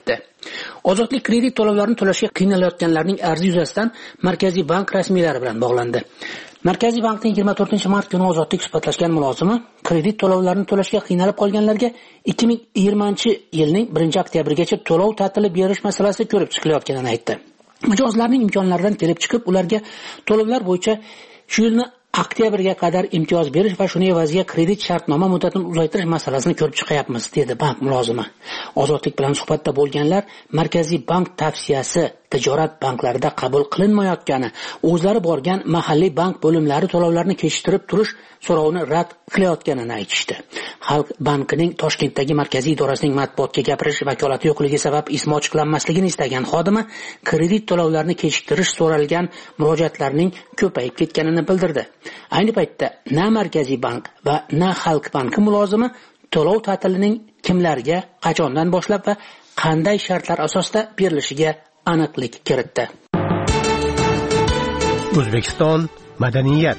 Ozodlik kredit to'lovlarini to'lashga qiynalayotganlarning arzi yuzasidan Markaziy bank rasmiylari bilan bog'landi. Markaziy bankning yigirma to'rtinchi mart kuni ozodlik suhbatlashgan mulozimi kredit to'lovlarini to'lashga qiynalib qolganlarga ikki ming yigirmanchi yilning birinchi oktyabrigacha to'lov ta'tili berish masalasi ko'rib chiqilayotganini aytdi. Mijozlarning imkonlaridan kelib chiqib, ularga to'lovlar bo'yicha shu yilni oktyabrga qadar imtiyoz berish va shuni evaziga kredit shartnoma muddatini uzaytirish masalasini ko'rib chiqyapmiz, dedi bank mulozimi. Ozodlik bilan suhbatda bo'lganlar Markaziy bank tavsiyasi tijorat banklarida qabul qilinmayotgani, o'zlari borgan mahalliy bank bo'limlari to'lovlarni kechiktirib turish so'rovini rad qilayotganini aytishdi. Xalq bankining Toshkentdagi markaziy idorasining matbuotga gapirish vakolati yo'qligi sabab ismi ochiqlanmasligini istagan xodimi kredit to'lovlarini kechiktirish so'ralgan murojaatlarning ko'payib ketganini bildirdi. Ayni paytda na Markaziy bank va na Xalq banki mulozimi to'lov ta'tilining kimlarga, qachondan boshlab va qanday shartlar asosida berilishiga aniqlik kiritdi. O'zbekiston madaniyat.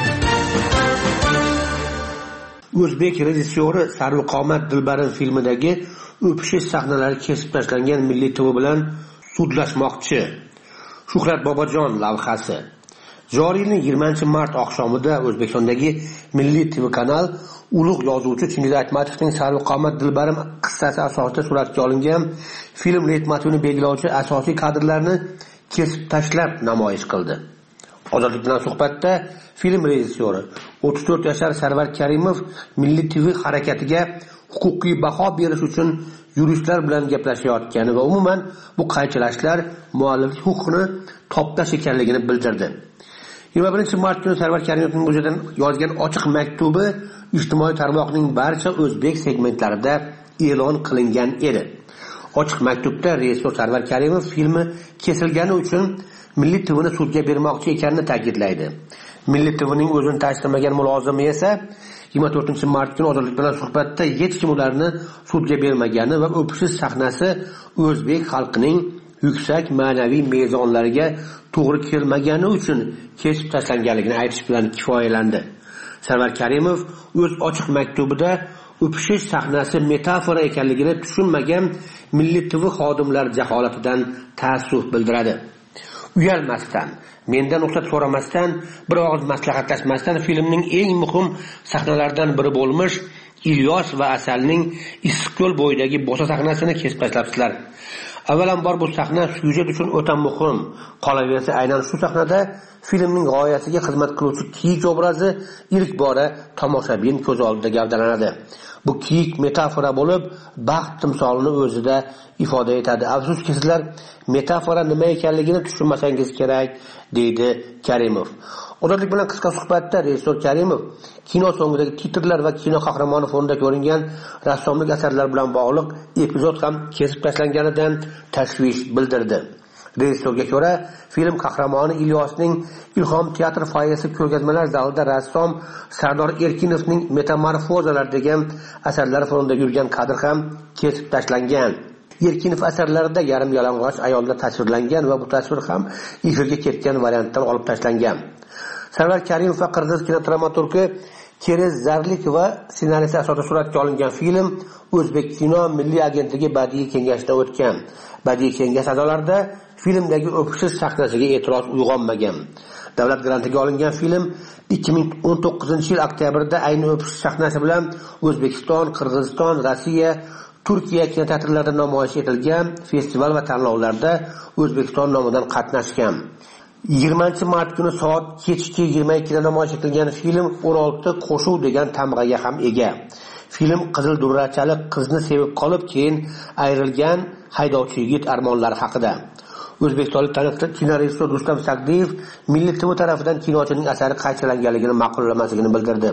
O'zbek rejissyori Sarvqomat Dilbarin filmidagi o'pishish sahnalari kesib tashlangan Milliy T V bilan sudlashmoqchi. Shuhrat Bobojon lavhasi. Joriy yilning yigirmanchi mart oqshomida O'zbekistondagi Milliy T V kanal ulug' yozuvchi Chingiz Aytmatovning Sarvqomat Dilbarin qissasi asosida suratga olingan film leitmotivini belgilovchi asosiy kadrlarni kesib tashlab namoyish qildi. Ozodlik bilan suhbatda film rejissyori o'ttiz to'rt yashar Sarvar Karimov Milliy T V harakatiga huquqiy baho berish uchun yuristlar bilan gaplashayotgani va umuman bu qaychilashlar mualliflik huquqini toptash ekanligini bildirdi. yigirma birinchi mart kuni Sarvar Karimovning o'zidan yozgan ochiq maktubi ijtimoiy tarmoqning barcha o'zbek segmentlarida e'lon qilingan edi. Ochiq maktubda rejissor Sarvar Karimov filmi kesilgani uchun Milliy T V'ni sudga bermoqchi ekanini ta'kidlaydi. Milliy T V'ning o'zini tasdiqlamagan mulozimi esa yigirma to'rtinchi mart kuni Ozodlik bilan suhbatda hech kim ularni sudga bermagani va o'pishish sahnasi o'zbek xalqining yuksak ma'naviy mezonlariga to'g'ri kelmagani uchun kesib tashlanganligini aytish bilan kifoyalandi. Sarvar Karimov o'z ochiq maktubida o'pishish sahnasi metafora ekanligini tushunmagan Milliy T V xodimlari jaholatidan ta'assuf bildiradi. Uyalmasdan, mendan ruxsat so'ramasdan, bir og'iz maslahatlashmasdan filmning eng muhim sahnalaridan biri bo'lmish Ilyos va Asalning Issiqko'l bo'yidagi bo'sa sahnasini kesib tashlabsizlar. Avvalambor bu sahna syujet uchun o'ta muhim. Qolaversa, aynan shu sahnada filmning g'oyasiga xizmat qiluvchi kiyik obrazi ilk bora tomoshabin ko'z oldida gavdalanadi. Bu kiyik metafora bo'lib, baxt timsolini o'zida ifoda etadi. Afsuski sizlar metafora nima ekanligini tushunmasangiz kerak, deydi Karimov. Ozodlik bilan qisqa suhbatda rejissor Karimov kino so'ngidagi titrlar va kino qahramoni fonida ko'ringan rassomlik asarlar bilan bog'liq epizod ham kesib tashlanganidan tashvish bildirdi. Rejissorga ko'ra, film qahramoni Ilyosning Ilhom teatr foyesi ko'rgazmalar zalida rassom Sardor Erkinovning Metamorfozalar degan asarlari fonida yurgan kadr ham kesib tashlangan. Erkinov asarlarida yarim yalang'och ayollar tasvirlangan va bu tasvir ham efirga ketgan variantdan olib tashlangan. Sarvar Karimov va qirg'iz kinodramaturgi Kerez Zarlik va ssenariysi asosida suratga olingan film O'zbek kino milliy agentligi badiiy kengashida o'tgan. Badiiy kengash a'zolarida filmdagi o'pishish sahnasiga e'tiroz uyg'onmagan. Davlat grantiga olingan film ikki ming o'n to'qqizinchi yil oktyabrda ayni o'pishish sahnasi bilan O'zbekiston, Qirg'iziston, Rossiya, Turkiya kinoteatrlarida namoyish etilgan festival va tanlovlarda O'zbekiston nomidan qatnashgan. yigirmanchi mart kuni soat kechki yigirma ikkida namoyish etilgan film o'n olti qo'shuv degan tamg'aga ham ega. Film qizil durrachali qizni sevib qolib, keyin ayrilgan haydovchi yigit armonlari haqida. O'zbekistonlik taniqli kinorejissor Rustam Sagdiyev Milliy T V tomonidan kinochining asari qaytalanganligini ma'qullamasligini bildirdi.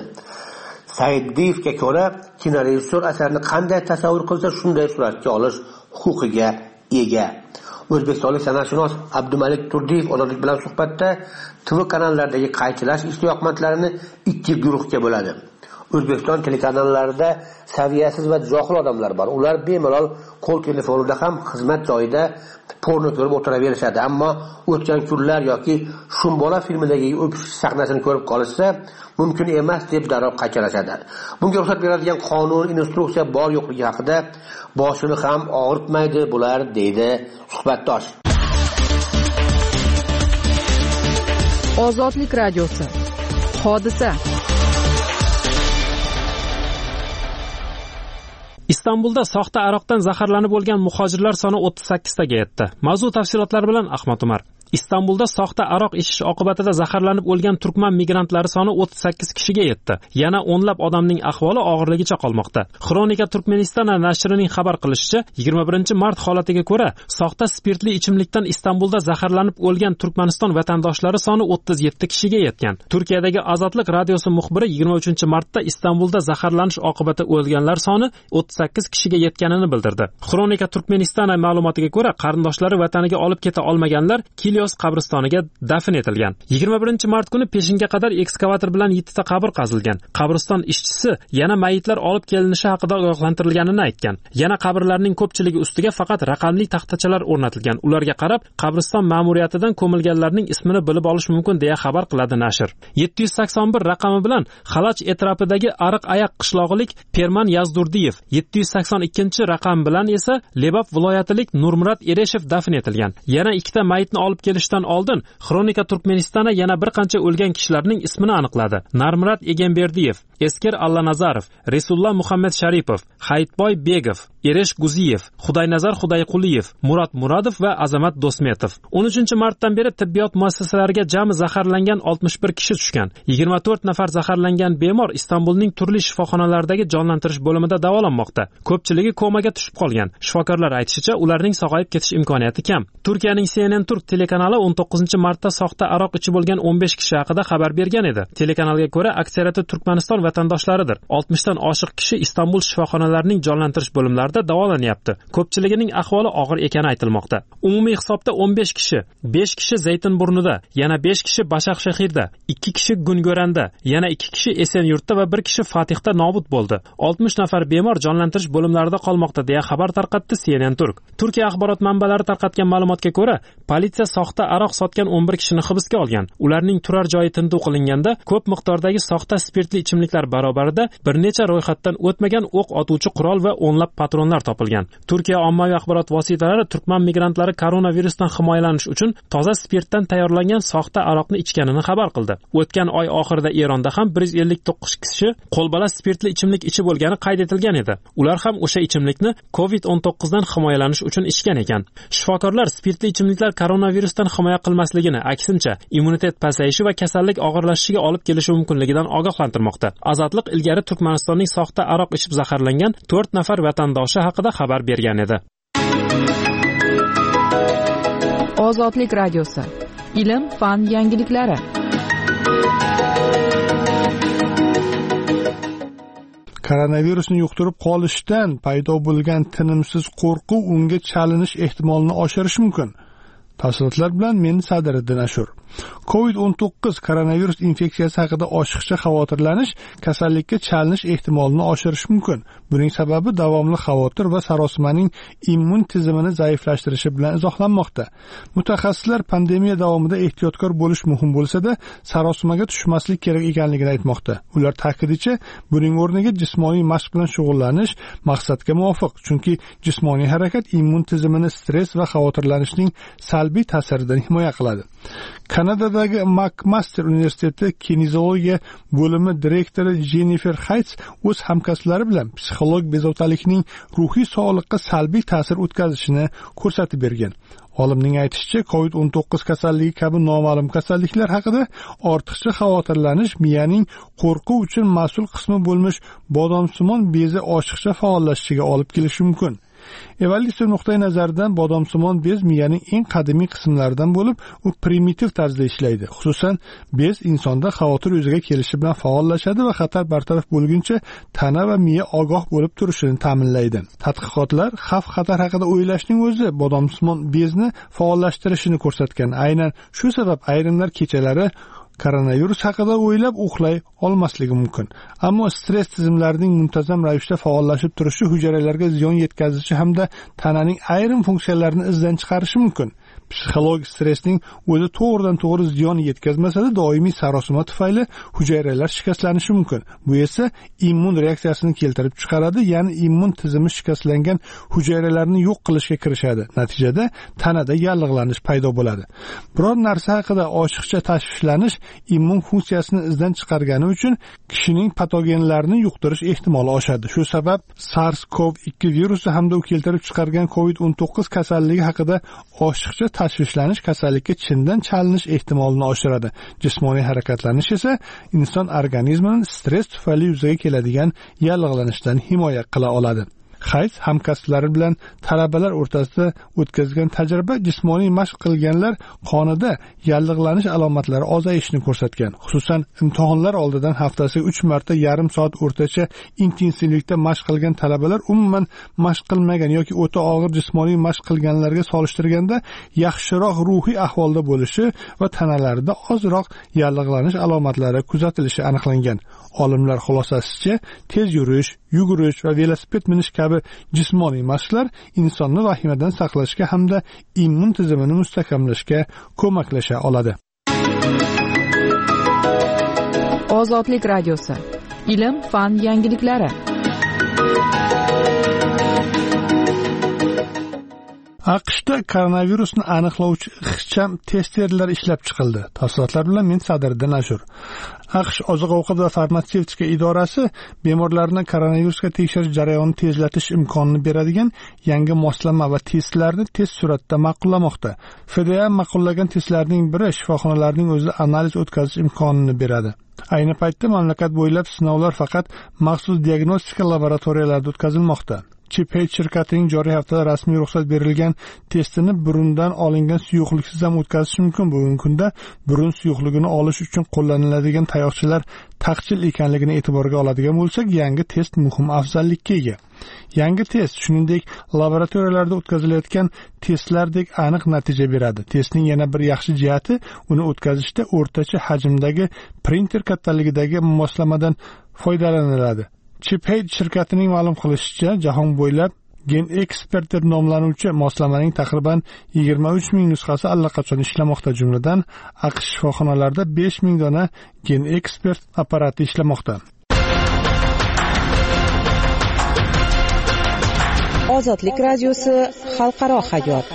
Saidbeyevga ko'ra, kinorejissor asarni qanday tasavvur qilsa, shunday suratga olish huquqiga ega. O'zbekistonlik san'atshunos Abdumalik Turdiyev Ozodlik bilan suhbatda T V kanallardagi qaychilash ishtiyoqmandlarini ikki guruhga bo'ladi. O'zbekiston telekanallarida saviyasiz va johil odamlar bor. Ular bemalol qo'l telefonida ham xizmat joyida porno ko'rib o'tiraverishadi. Ammo o'tgan kunlar yoki Shumbola filmidagi o'pish sahnasini ko'rib qolishsa, mumkin emas deb darrov qaytarishadi. Bunga ruxsat beradigan qonun, instruksiya bor yo'qligi haqida boshini ham og'ritmaydi bular, deydi suhbatdosh. Ozodlik radiosi. Hodisa. Istanbulda soxta aroqdan zaharlanib bo'lgan muhojirlar soni o'ttiz sakkiz taga yetdi. Mavzu tafsilotlari bilan Ahmad Umar. Istanbulda soxta aroq ichish oqibatida zaharlanib o'lgan turkman migrantlari soni o'ttiz sakkiz kishiga yetdi. Yana o'nlab odamning ahvoli og'irligicha qolmoqda. Xronika Turkmeniston nashrining xabar qilishicha, yigirma birinchi mart holatiga ko'ra, soxta spirtli ichimlikdan Istanbulda zaharlanib o'lgan Turkmaniston vatandoshlari soni o'ttiz yetti kishiga yetgan. Turkiyadagi Ozodlik radiosi muxbiri yigirma uchinchi martda Istanbulda zaharlanish oqibatida o'lganlar soni o'ttiz sakkiz kishiga yetganini bildirdi. Xronika Turkmeniston ma'lumotiga ko'ra, qarindoshlari vataniga olib keta olmaganlar Kilyos qabristoniga dafn etilgan. yigirma birinchi mart kuni peshinga qadar ekskavator bilan yettita qabr qazilgan. Qabriston ishchisi yana mayitlar olib kelinishi haqida ogohlantirilganini aytgan. Yana qabrlarning ko'pchiligi ustiga faqat raqamli taxtachalar o'rnatilgan. Ularga qarab, qabriston ma'muriyatidan ko'milganlarning ismini bilib olish mumkin deya xabar qiladi nashr. yetti yuz sakson bir raqami bilan Xalach atrofidagi Ariq Ayaq qishlog'ilik Perman Yazdurdiyev, yetti yuz sakson ikkinchi raqam bilan esa Lebap viloyatilik Nurmurat Ereshev dafn etilgan. Yana ikkita mayitni olib kelishdan oldin Xronika Turkmenistona yana bir qancha o'lgan kishilarning ismini aniqladi. Narmurat Egenberdiyev, Esker Allanazarov, Resulullah Muhammad Sharipov, Hayitboy Begov, Eresh Guziyev, Xudaynazar Xudayquliyev, Murat Muradov va Azamat Dosmetov. o'n uchinchi martdan beri tibbiyot muassasalariga jami zaharlangan oltmish bir kishi tushgan. yigirma to'rt nafar zaharlangan bemor Istanbulning turli shifoxonalaridagi jonlantirish bo'limida davolanmoqda. Ko'pchiligi komaga tushib qolgan. Shifokorlar aytishicha, ularning sog'ayib ketish imkoniyati kam. Turkiyaning C N N Turk telekanali o'n to'qqizinchi martda soxta aroq ichib bo'lgan o'n besh kishi haqida xabar bergan edi. Telekanalga ko'ra, aksariyati Turkmaniston vatandoshlaridir. oltmishdan oshiq kishi Istanbul shifoxonalarining jonlantirish bo'limlarida davolanyapti. Ko'pchiligining ahvoli og'ir ekani aytilmoqda. Umumiy hisobda o'n besh kishi, besh kishi Zaytinburnida, yana besh kishi Bashaqshahirda, ikki kishi Gungo'randa, yana ikki kishi Esenyurtda va bir kishi Fatihda nobud bo'ldi. oltmish nafar bemor jonlantirish bo'limlarida qolmoqda deya xabar tarqatdi C N N Turk. Turkiya axborot manbalari tarqatgan ma'lumotga ko'ra, politsiya soxta aroq sotgan o'n bir kishini hibsga olgan. Ularning turar joyi tintuv qilinganda ko'p miqdordagi soxta spirtli ichimliklar barobarida bir necha ro'yxatdan o'tmagan o'q otuvchi qurol va o'nlab patronlar topilgan. Turkiya ommaviy axborot vositalari turkman migrantlari koronavirusdan himoyalanish uchun toza spirtdan tayyorlangan soxta aroqni ichganini xabar qildi. O'tgan oy oxirida Eronda ham bir yuz ellik to'qqiz kishi qo'lbola spirtli ichimlik ichib bo'lgani qayd etilgan edi. Ular ham o'sha ichimlikni covid o'n to'qqiz dan himoyalanish uchun ichgan ekan. Shifokorlar spirtli ichimliklar koronavirusdan himoya qilmasligini, aksincha, immunitet pasayishi va kasallik og'irlashishiga olib kelishi mumkinligidan ogohlantirmoqda. Ozodlik ilgari Turkmanistonning soxta aroq ichib zaharlangan to'rt nafar vatandoshi haqida xabar bergan edi. Ozodlik radiosi. Ilm, fan yangiliklari. Koronavirusni yuqtirib qolishdan paydo bo'lgan tinimsiz qo'rquv unga chalinish ehtimolini oshirishi mumkin. Tafsilotlar bilan men Sadiriddin Ashur. covid o'n to'qqiz koronavirus infeksiyasi haqida oshiqcha xavotirlanish kasallikka chalinish ehtimolini oshirishi mumkin. Buning sababi davomli xavotir va sarosimaning immun tizimini zaiflashtirishi bilan izohlanmoqda. Mutaxassislar pandemiya davomida ehtiyotkor bo'lish muhim bo'lsa-da, sarosimaga tushmaslik kerak ekanligini aytmoqda. Ular ta'kidicha, buning o'rniga jismoniy mashq bilan shug'ullanish maqsadga muvofiq, chunki jismoniy harakat immun tizimini stress va xavotirlanishning salbiy ta'siridan himoya qiladi. Kanadadagi McMaster universiteti kinezologiya bo'limi direktori Jennifer Hayts o'z hamkasblari bilan psixolog bezovtalikning ruhiy sog'liqqa salbiy ta'sir o'tkazishini ko'rsatib bergan. Olimning aytishicha, covid o'n to'qqiz kasalligi kabi noma'lum kasalliklar haqida ortiqcha xavotirlanish miyaning qo'rquv uchun mas'ul qismi bo'lmish bodomsimon bezi oshiqcha faollashishiga olib kelishi mumkin. Evolyutsiya nuqtai nazaridan bodomsimon bez miyaning eng qadimiy qismlaridan bo'lib, u primitiv tarzda ishlaydi. Xususan, bez insonda xavotir yuzaga kelishi bilan faollashadi va xatar bartaraf bo'lguncha tana va miya ogoh bo'lib turishini ta'minlaydi. Tadqiqotlar xavf-xatar haqida o'ylashning o'zi bodomsimon bezni faollashtirishini ko'rsatgan. Aynan shu sabab ayrimlar kechalari koronavirus haqida o'ylab uxlay olmasligi mumkin. Ammo stress tizimlarining muntazam ravishda faollashib turishi hujayralarga ziyon yetkazishi hamda tananing ayrim funksiyalarini izdan chiqarishi mumkin. Psixologik stressning o'zi to'g'ridan to'g'ri ziyon yetkazmasa-da, doimiy sarosima tufayli hujayralar shikastlanishi mumkin. Bu esa immun reaksiyasini keltirib chiqaradi, ya'ni immun tizimi shikastlangan hujayralarni yo'q qilishga kirishadi. Natijada tanada yallig'lanish paydo bo'ladi. Biror narsa haqida oshiqcha tashvishlanish immun funksiyasini izdan chiqargani uchun kishining patogenlarini yuqtirish ehtimoli oshadi. Shu sabab SARS-CoV ikki virusi hamda u keltirib chiqargan COVID o'n to'qqiz kasalligi haqida oshiqcha tashvishlanish kasallikka chindan chalinish ehtimolini oshiradi. Jismoniy harakatlanish esa inson organizmini stress tufayli yuzaga keladigan yallig'lanishdan himoya qila oladi. Hayz hamkasblari bilan talabalar o'rtasida o'tkazgan tajriba jismoniy mashq qilganlar qonida yallig'lanish alomatlari ozayishini ko'rsatgan. Xususan, imtihonlar oldidan haftasiga uch marta yarim soat o'rtacha intensivlikda mashq qilgan talabalar umuman mashq qilmagan yoki o'ta og'ir jismoniy mashq qilganlarga solishtirganda yaxshiroq ruhiy ahvolda bo'lishi va tanalarida ozroq yallig'lanish alomatlari kuzatilishi aniqlangan. Olimlar xulosasicha, tez yurish, yugurish va velosiped minish kabi jismoniy mashqlar insonni vahimadan saqlashga hamda immun tizimini mustahkamlashga ko'maklasha oladi. Ozodlik radiosi. Ilm, fan yangiliklari. AQShda koronavirusni aniqlovchi ixcham testerlar ishlab chiqildi. Tafsilotlar bilan men Sadriddin Ashur. AQSh oziq-ovqat va farmatsevtika idorasi bemorlarni koronavirusga tekshirish jarayonini tezlatish imkonini beradigan yangi moslama va testlarni tez suratda ma'qullamoqda. F D A ma'qullagan testlarning biri shifoxonalarning o'zida analiz o'tkazish imkonini beradi. Ayni paytda mamlakat bo'ylab sinovlar faqat maxsus diagnostika laboratoriyalarida o'tkazilmoqda. Chiphet shirkatining joriy haftada rasmiy ruxsat berilgan testini burundan olingan suyuqliksiz ham o'tkazish mumkin. Bugungi kunda burun suyuqligini olish uchun qo'llaniladigan tayoqchalar taqchil ekanligini e'tiborga oladigan bo'lsak, yangi test muhim afzallikka ega. Yangi test, shuningdek, laboratoriyalarda o'tkazilayotgan testlardek aniq natija beradi. Testning yana bir yaxshi jihati, uni o'tkazishda o'rtacha hajmdagi printer kattaligidagi moslamadan foydalaniladi. Chiphet shirkatining ma'lum qilishicha, jahon bo'ylab GenExpert deb nomlanuvchi moslamaning taqriban yigirma uch ming nusxasi allaqachon ishlamoqda. Jumladan, AQSh shifoxonalarida besh ming dona GenExpert apparati ishlamoqda. Ozodlik radiosi xalqaro hayot.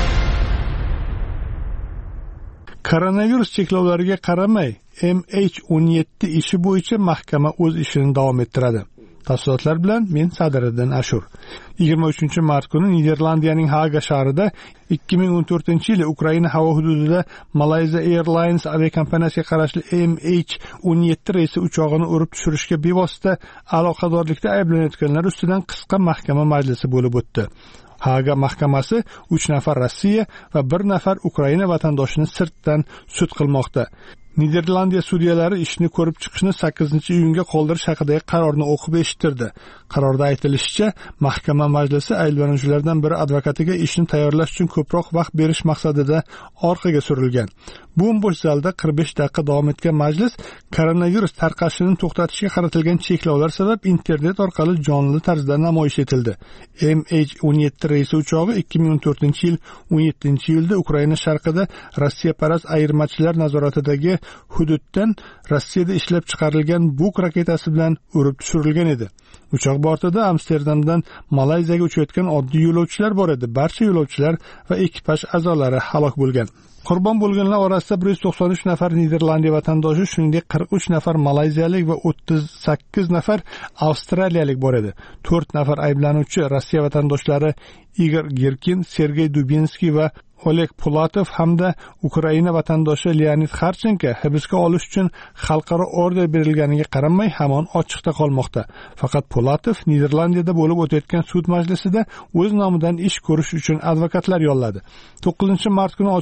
Koronavirus cheklovlariga qaramay, M H o'n yetti ishi bo'yicha mahkama o'z ishini davom ettiradi. Tafsilotlar bilan men Sadriddin Ashur. yigirma uchinchi mart kuni Niderlandiyaning Haga shahrida ikki ming o'n to'rtinchi yili Ukraina havo hududida Malaysia Airlines aviakompaniyasiga qarashli M H o'n yetti reysi uchog'ini urib tushirishga bevosita aloqadorlikda ayblanayotganlar ustidan qisqa mahkama majlisi bo'lib o'tdi. Haga mahkamasi uch nafar Rossiya va bir nafar Ukraina vatandoshini sirtdan sud qilmoqda. Niderlandiya sudyalari ishni ko'rib chiqishni sakkizinchi iyunga qoldirish haqidagi qarorni o'qib eshittirdi. Qarorda aytilishicha, mahkama majlisi ayblanuvchilardan biri advokatiga ishni tayyorlash uchun ko'proq vaqt berish maqsadida orqaga surilgan. Bo'm-bo'sh zalda qirq besh daqiqa davom etgan majlis koronavirus tarqalishini to'xtatishga qaratilgan cheklovlar sabab internet orqali jonli tarzda namoyish etildi. M H o'n yetti reysi uchog'i ikki ming o'n to'rtinchi yil o'n yettinchi iyulda Ukraina sharqida Rossiyaparast ayirmachilar nazoratidagi hududdan Rossiyada ishlab chiqarilgan Buk raketasi bilan urib tushirilgan edi. Uchoq bortida Amsterdamdan Malayziyaga uchayotgan oddiy yo'lovchilar bor edi. Barcha yo'lovchilar va ekipaj a'zolari halok bo'lgan. Qurbon bo'lganlar orasida bir yuz to'qson uch nafar Niderlandiya vatandoshi, shuningdek qirq uch nafar malayziyalik va o'ttiz sakkiz nafar avstraliyalik bor edi. to'rt nafar ayblanuvchi Rossiya vatandoshlari Igor Girkin, Sergey Dubinskiy va Oleg Pulatov hamda Ukraina vatandoshi Leonid Xarchenko hibsga olish uchun xalqaro order berilganiga qaramay hamon ochiqda qolmoqda. Faqat Pulatov Niderlandiyada bo'lib o'tayotgan sud majlisida o'z nomidan ish ko'rish uchun advokatlar yolladi. to'qqizinchi mart kuni ochilgan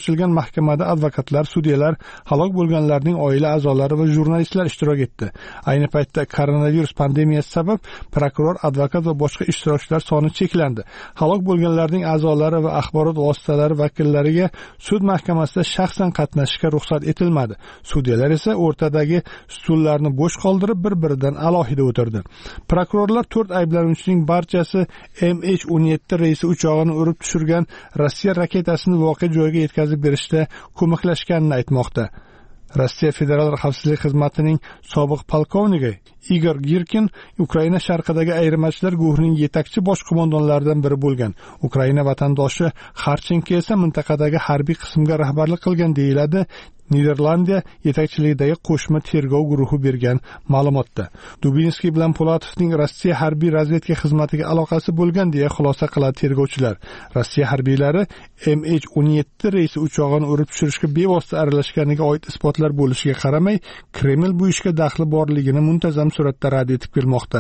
mahkamada advokatlar, sudyalar, halok bo'lganlarning oila a'zolari va jurnalistlar ishtirok etdi. Ayni paytda koronavirus pandemiyasi sabab prokuror, advokat va boshqa ishtirokchilar soni cheklandi. Halok bo'lganlarning a'zolari va axborot vositalari vakillariga sud mahkamasida shaxsan qatnashishga ruxsat etilmadi. Sudyalar esa o'rtadagi stullarni bo'sh qoldirib bir-biridan alohida o'tirdi. Prokurorlar to'rt ayblanuvchining barchasi M H o'n yetti reysi uchog'ini urib tushirgan Rossiya raketasini voqea joyiga yetkazib berishda ko'maklashganini aytmoqda. Rossiya Federal xavfsizlik xizmatining sobiq polkovniki Igor Girkin Ukraina sharqidagi ayirmachilar guruhining yetakchi bosh qo'mondonlaridan biri bo'lgan. Ukraina vatandoshi Xarchenko esa mintaqadagi harbiy qismga rahbarlik qilgan deyiladi Niderlandiya yetakchiligidagi qo'shma tergov guruhi bergan ma'lumotda. Dubinskiy bilan Polatovning Rossiya harbiy razvedka xizmatiga aloqasi bo'lgan deya xulosa qiladi tergovchilar. Rossiya harbiylari M H o'n yetti reysi uchog'ini urib tushirishga bevosita aralashganiga oid isbotlar bo'lishiga qaramay, Kreml bu ishga daxli borligini muntazam suratda rad etib kelmoqda.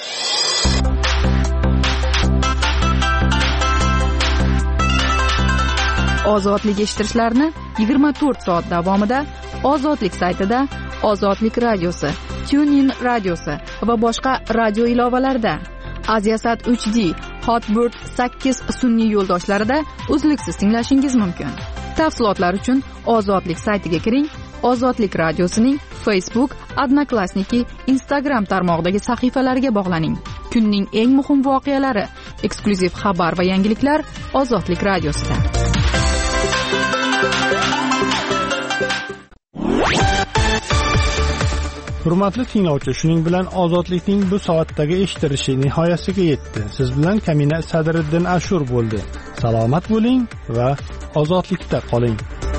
Ozodlik eshittirishlarni yigirma to'rt soat davomida Ozodlik saytida, Ozodlik radiosi, TuneIn radiosi va boshqa radio ilovalarida, Aziasat uch D, Hotbird sakkiz sun'iy yo'ldoshlarida uzluksiz tinglashingiz mumkin. Tafsilotlar uchun Ozodlik saytiga kiring. Ozodlik radiosining Facebook, Odnoklassniki, Instagram tarmog'idagi sahifalariga bog'laning. Kunning eng muhim voqealari, eksklyuziv xabar va yangiliklar Ozodlik radiosida. Hurmatli tinglovchi, shuning bilan Ozodlikning bu soatdagi eshittirishi nihoyasiga yetdi. Siz bilan Kamina Sadriddin Ashur bo'ldi. Salomat bo'ling va ozodlikda qoling.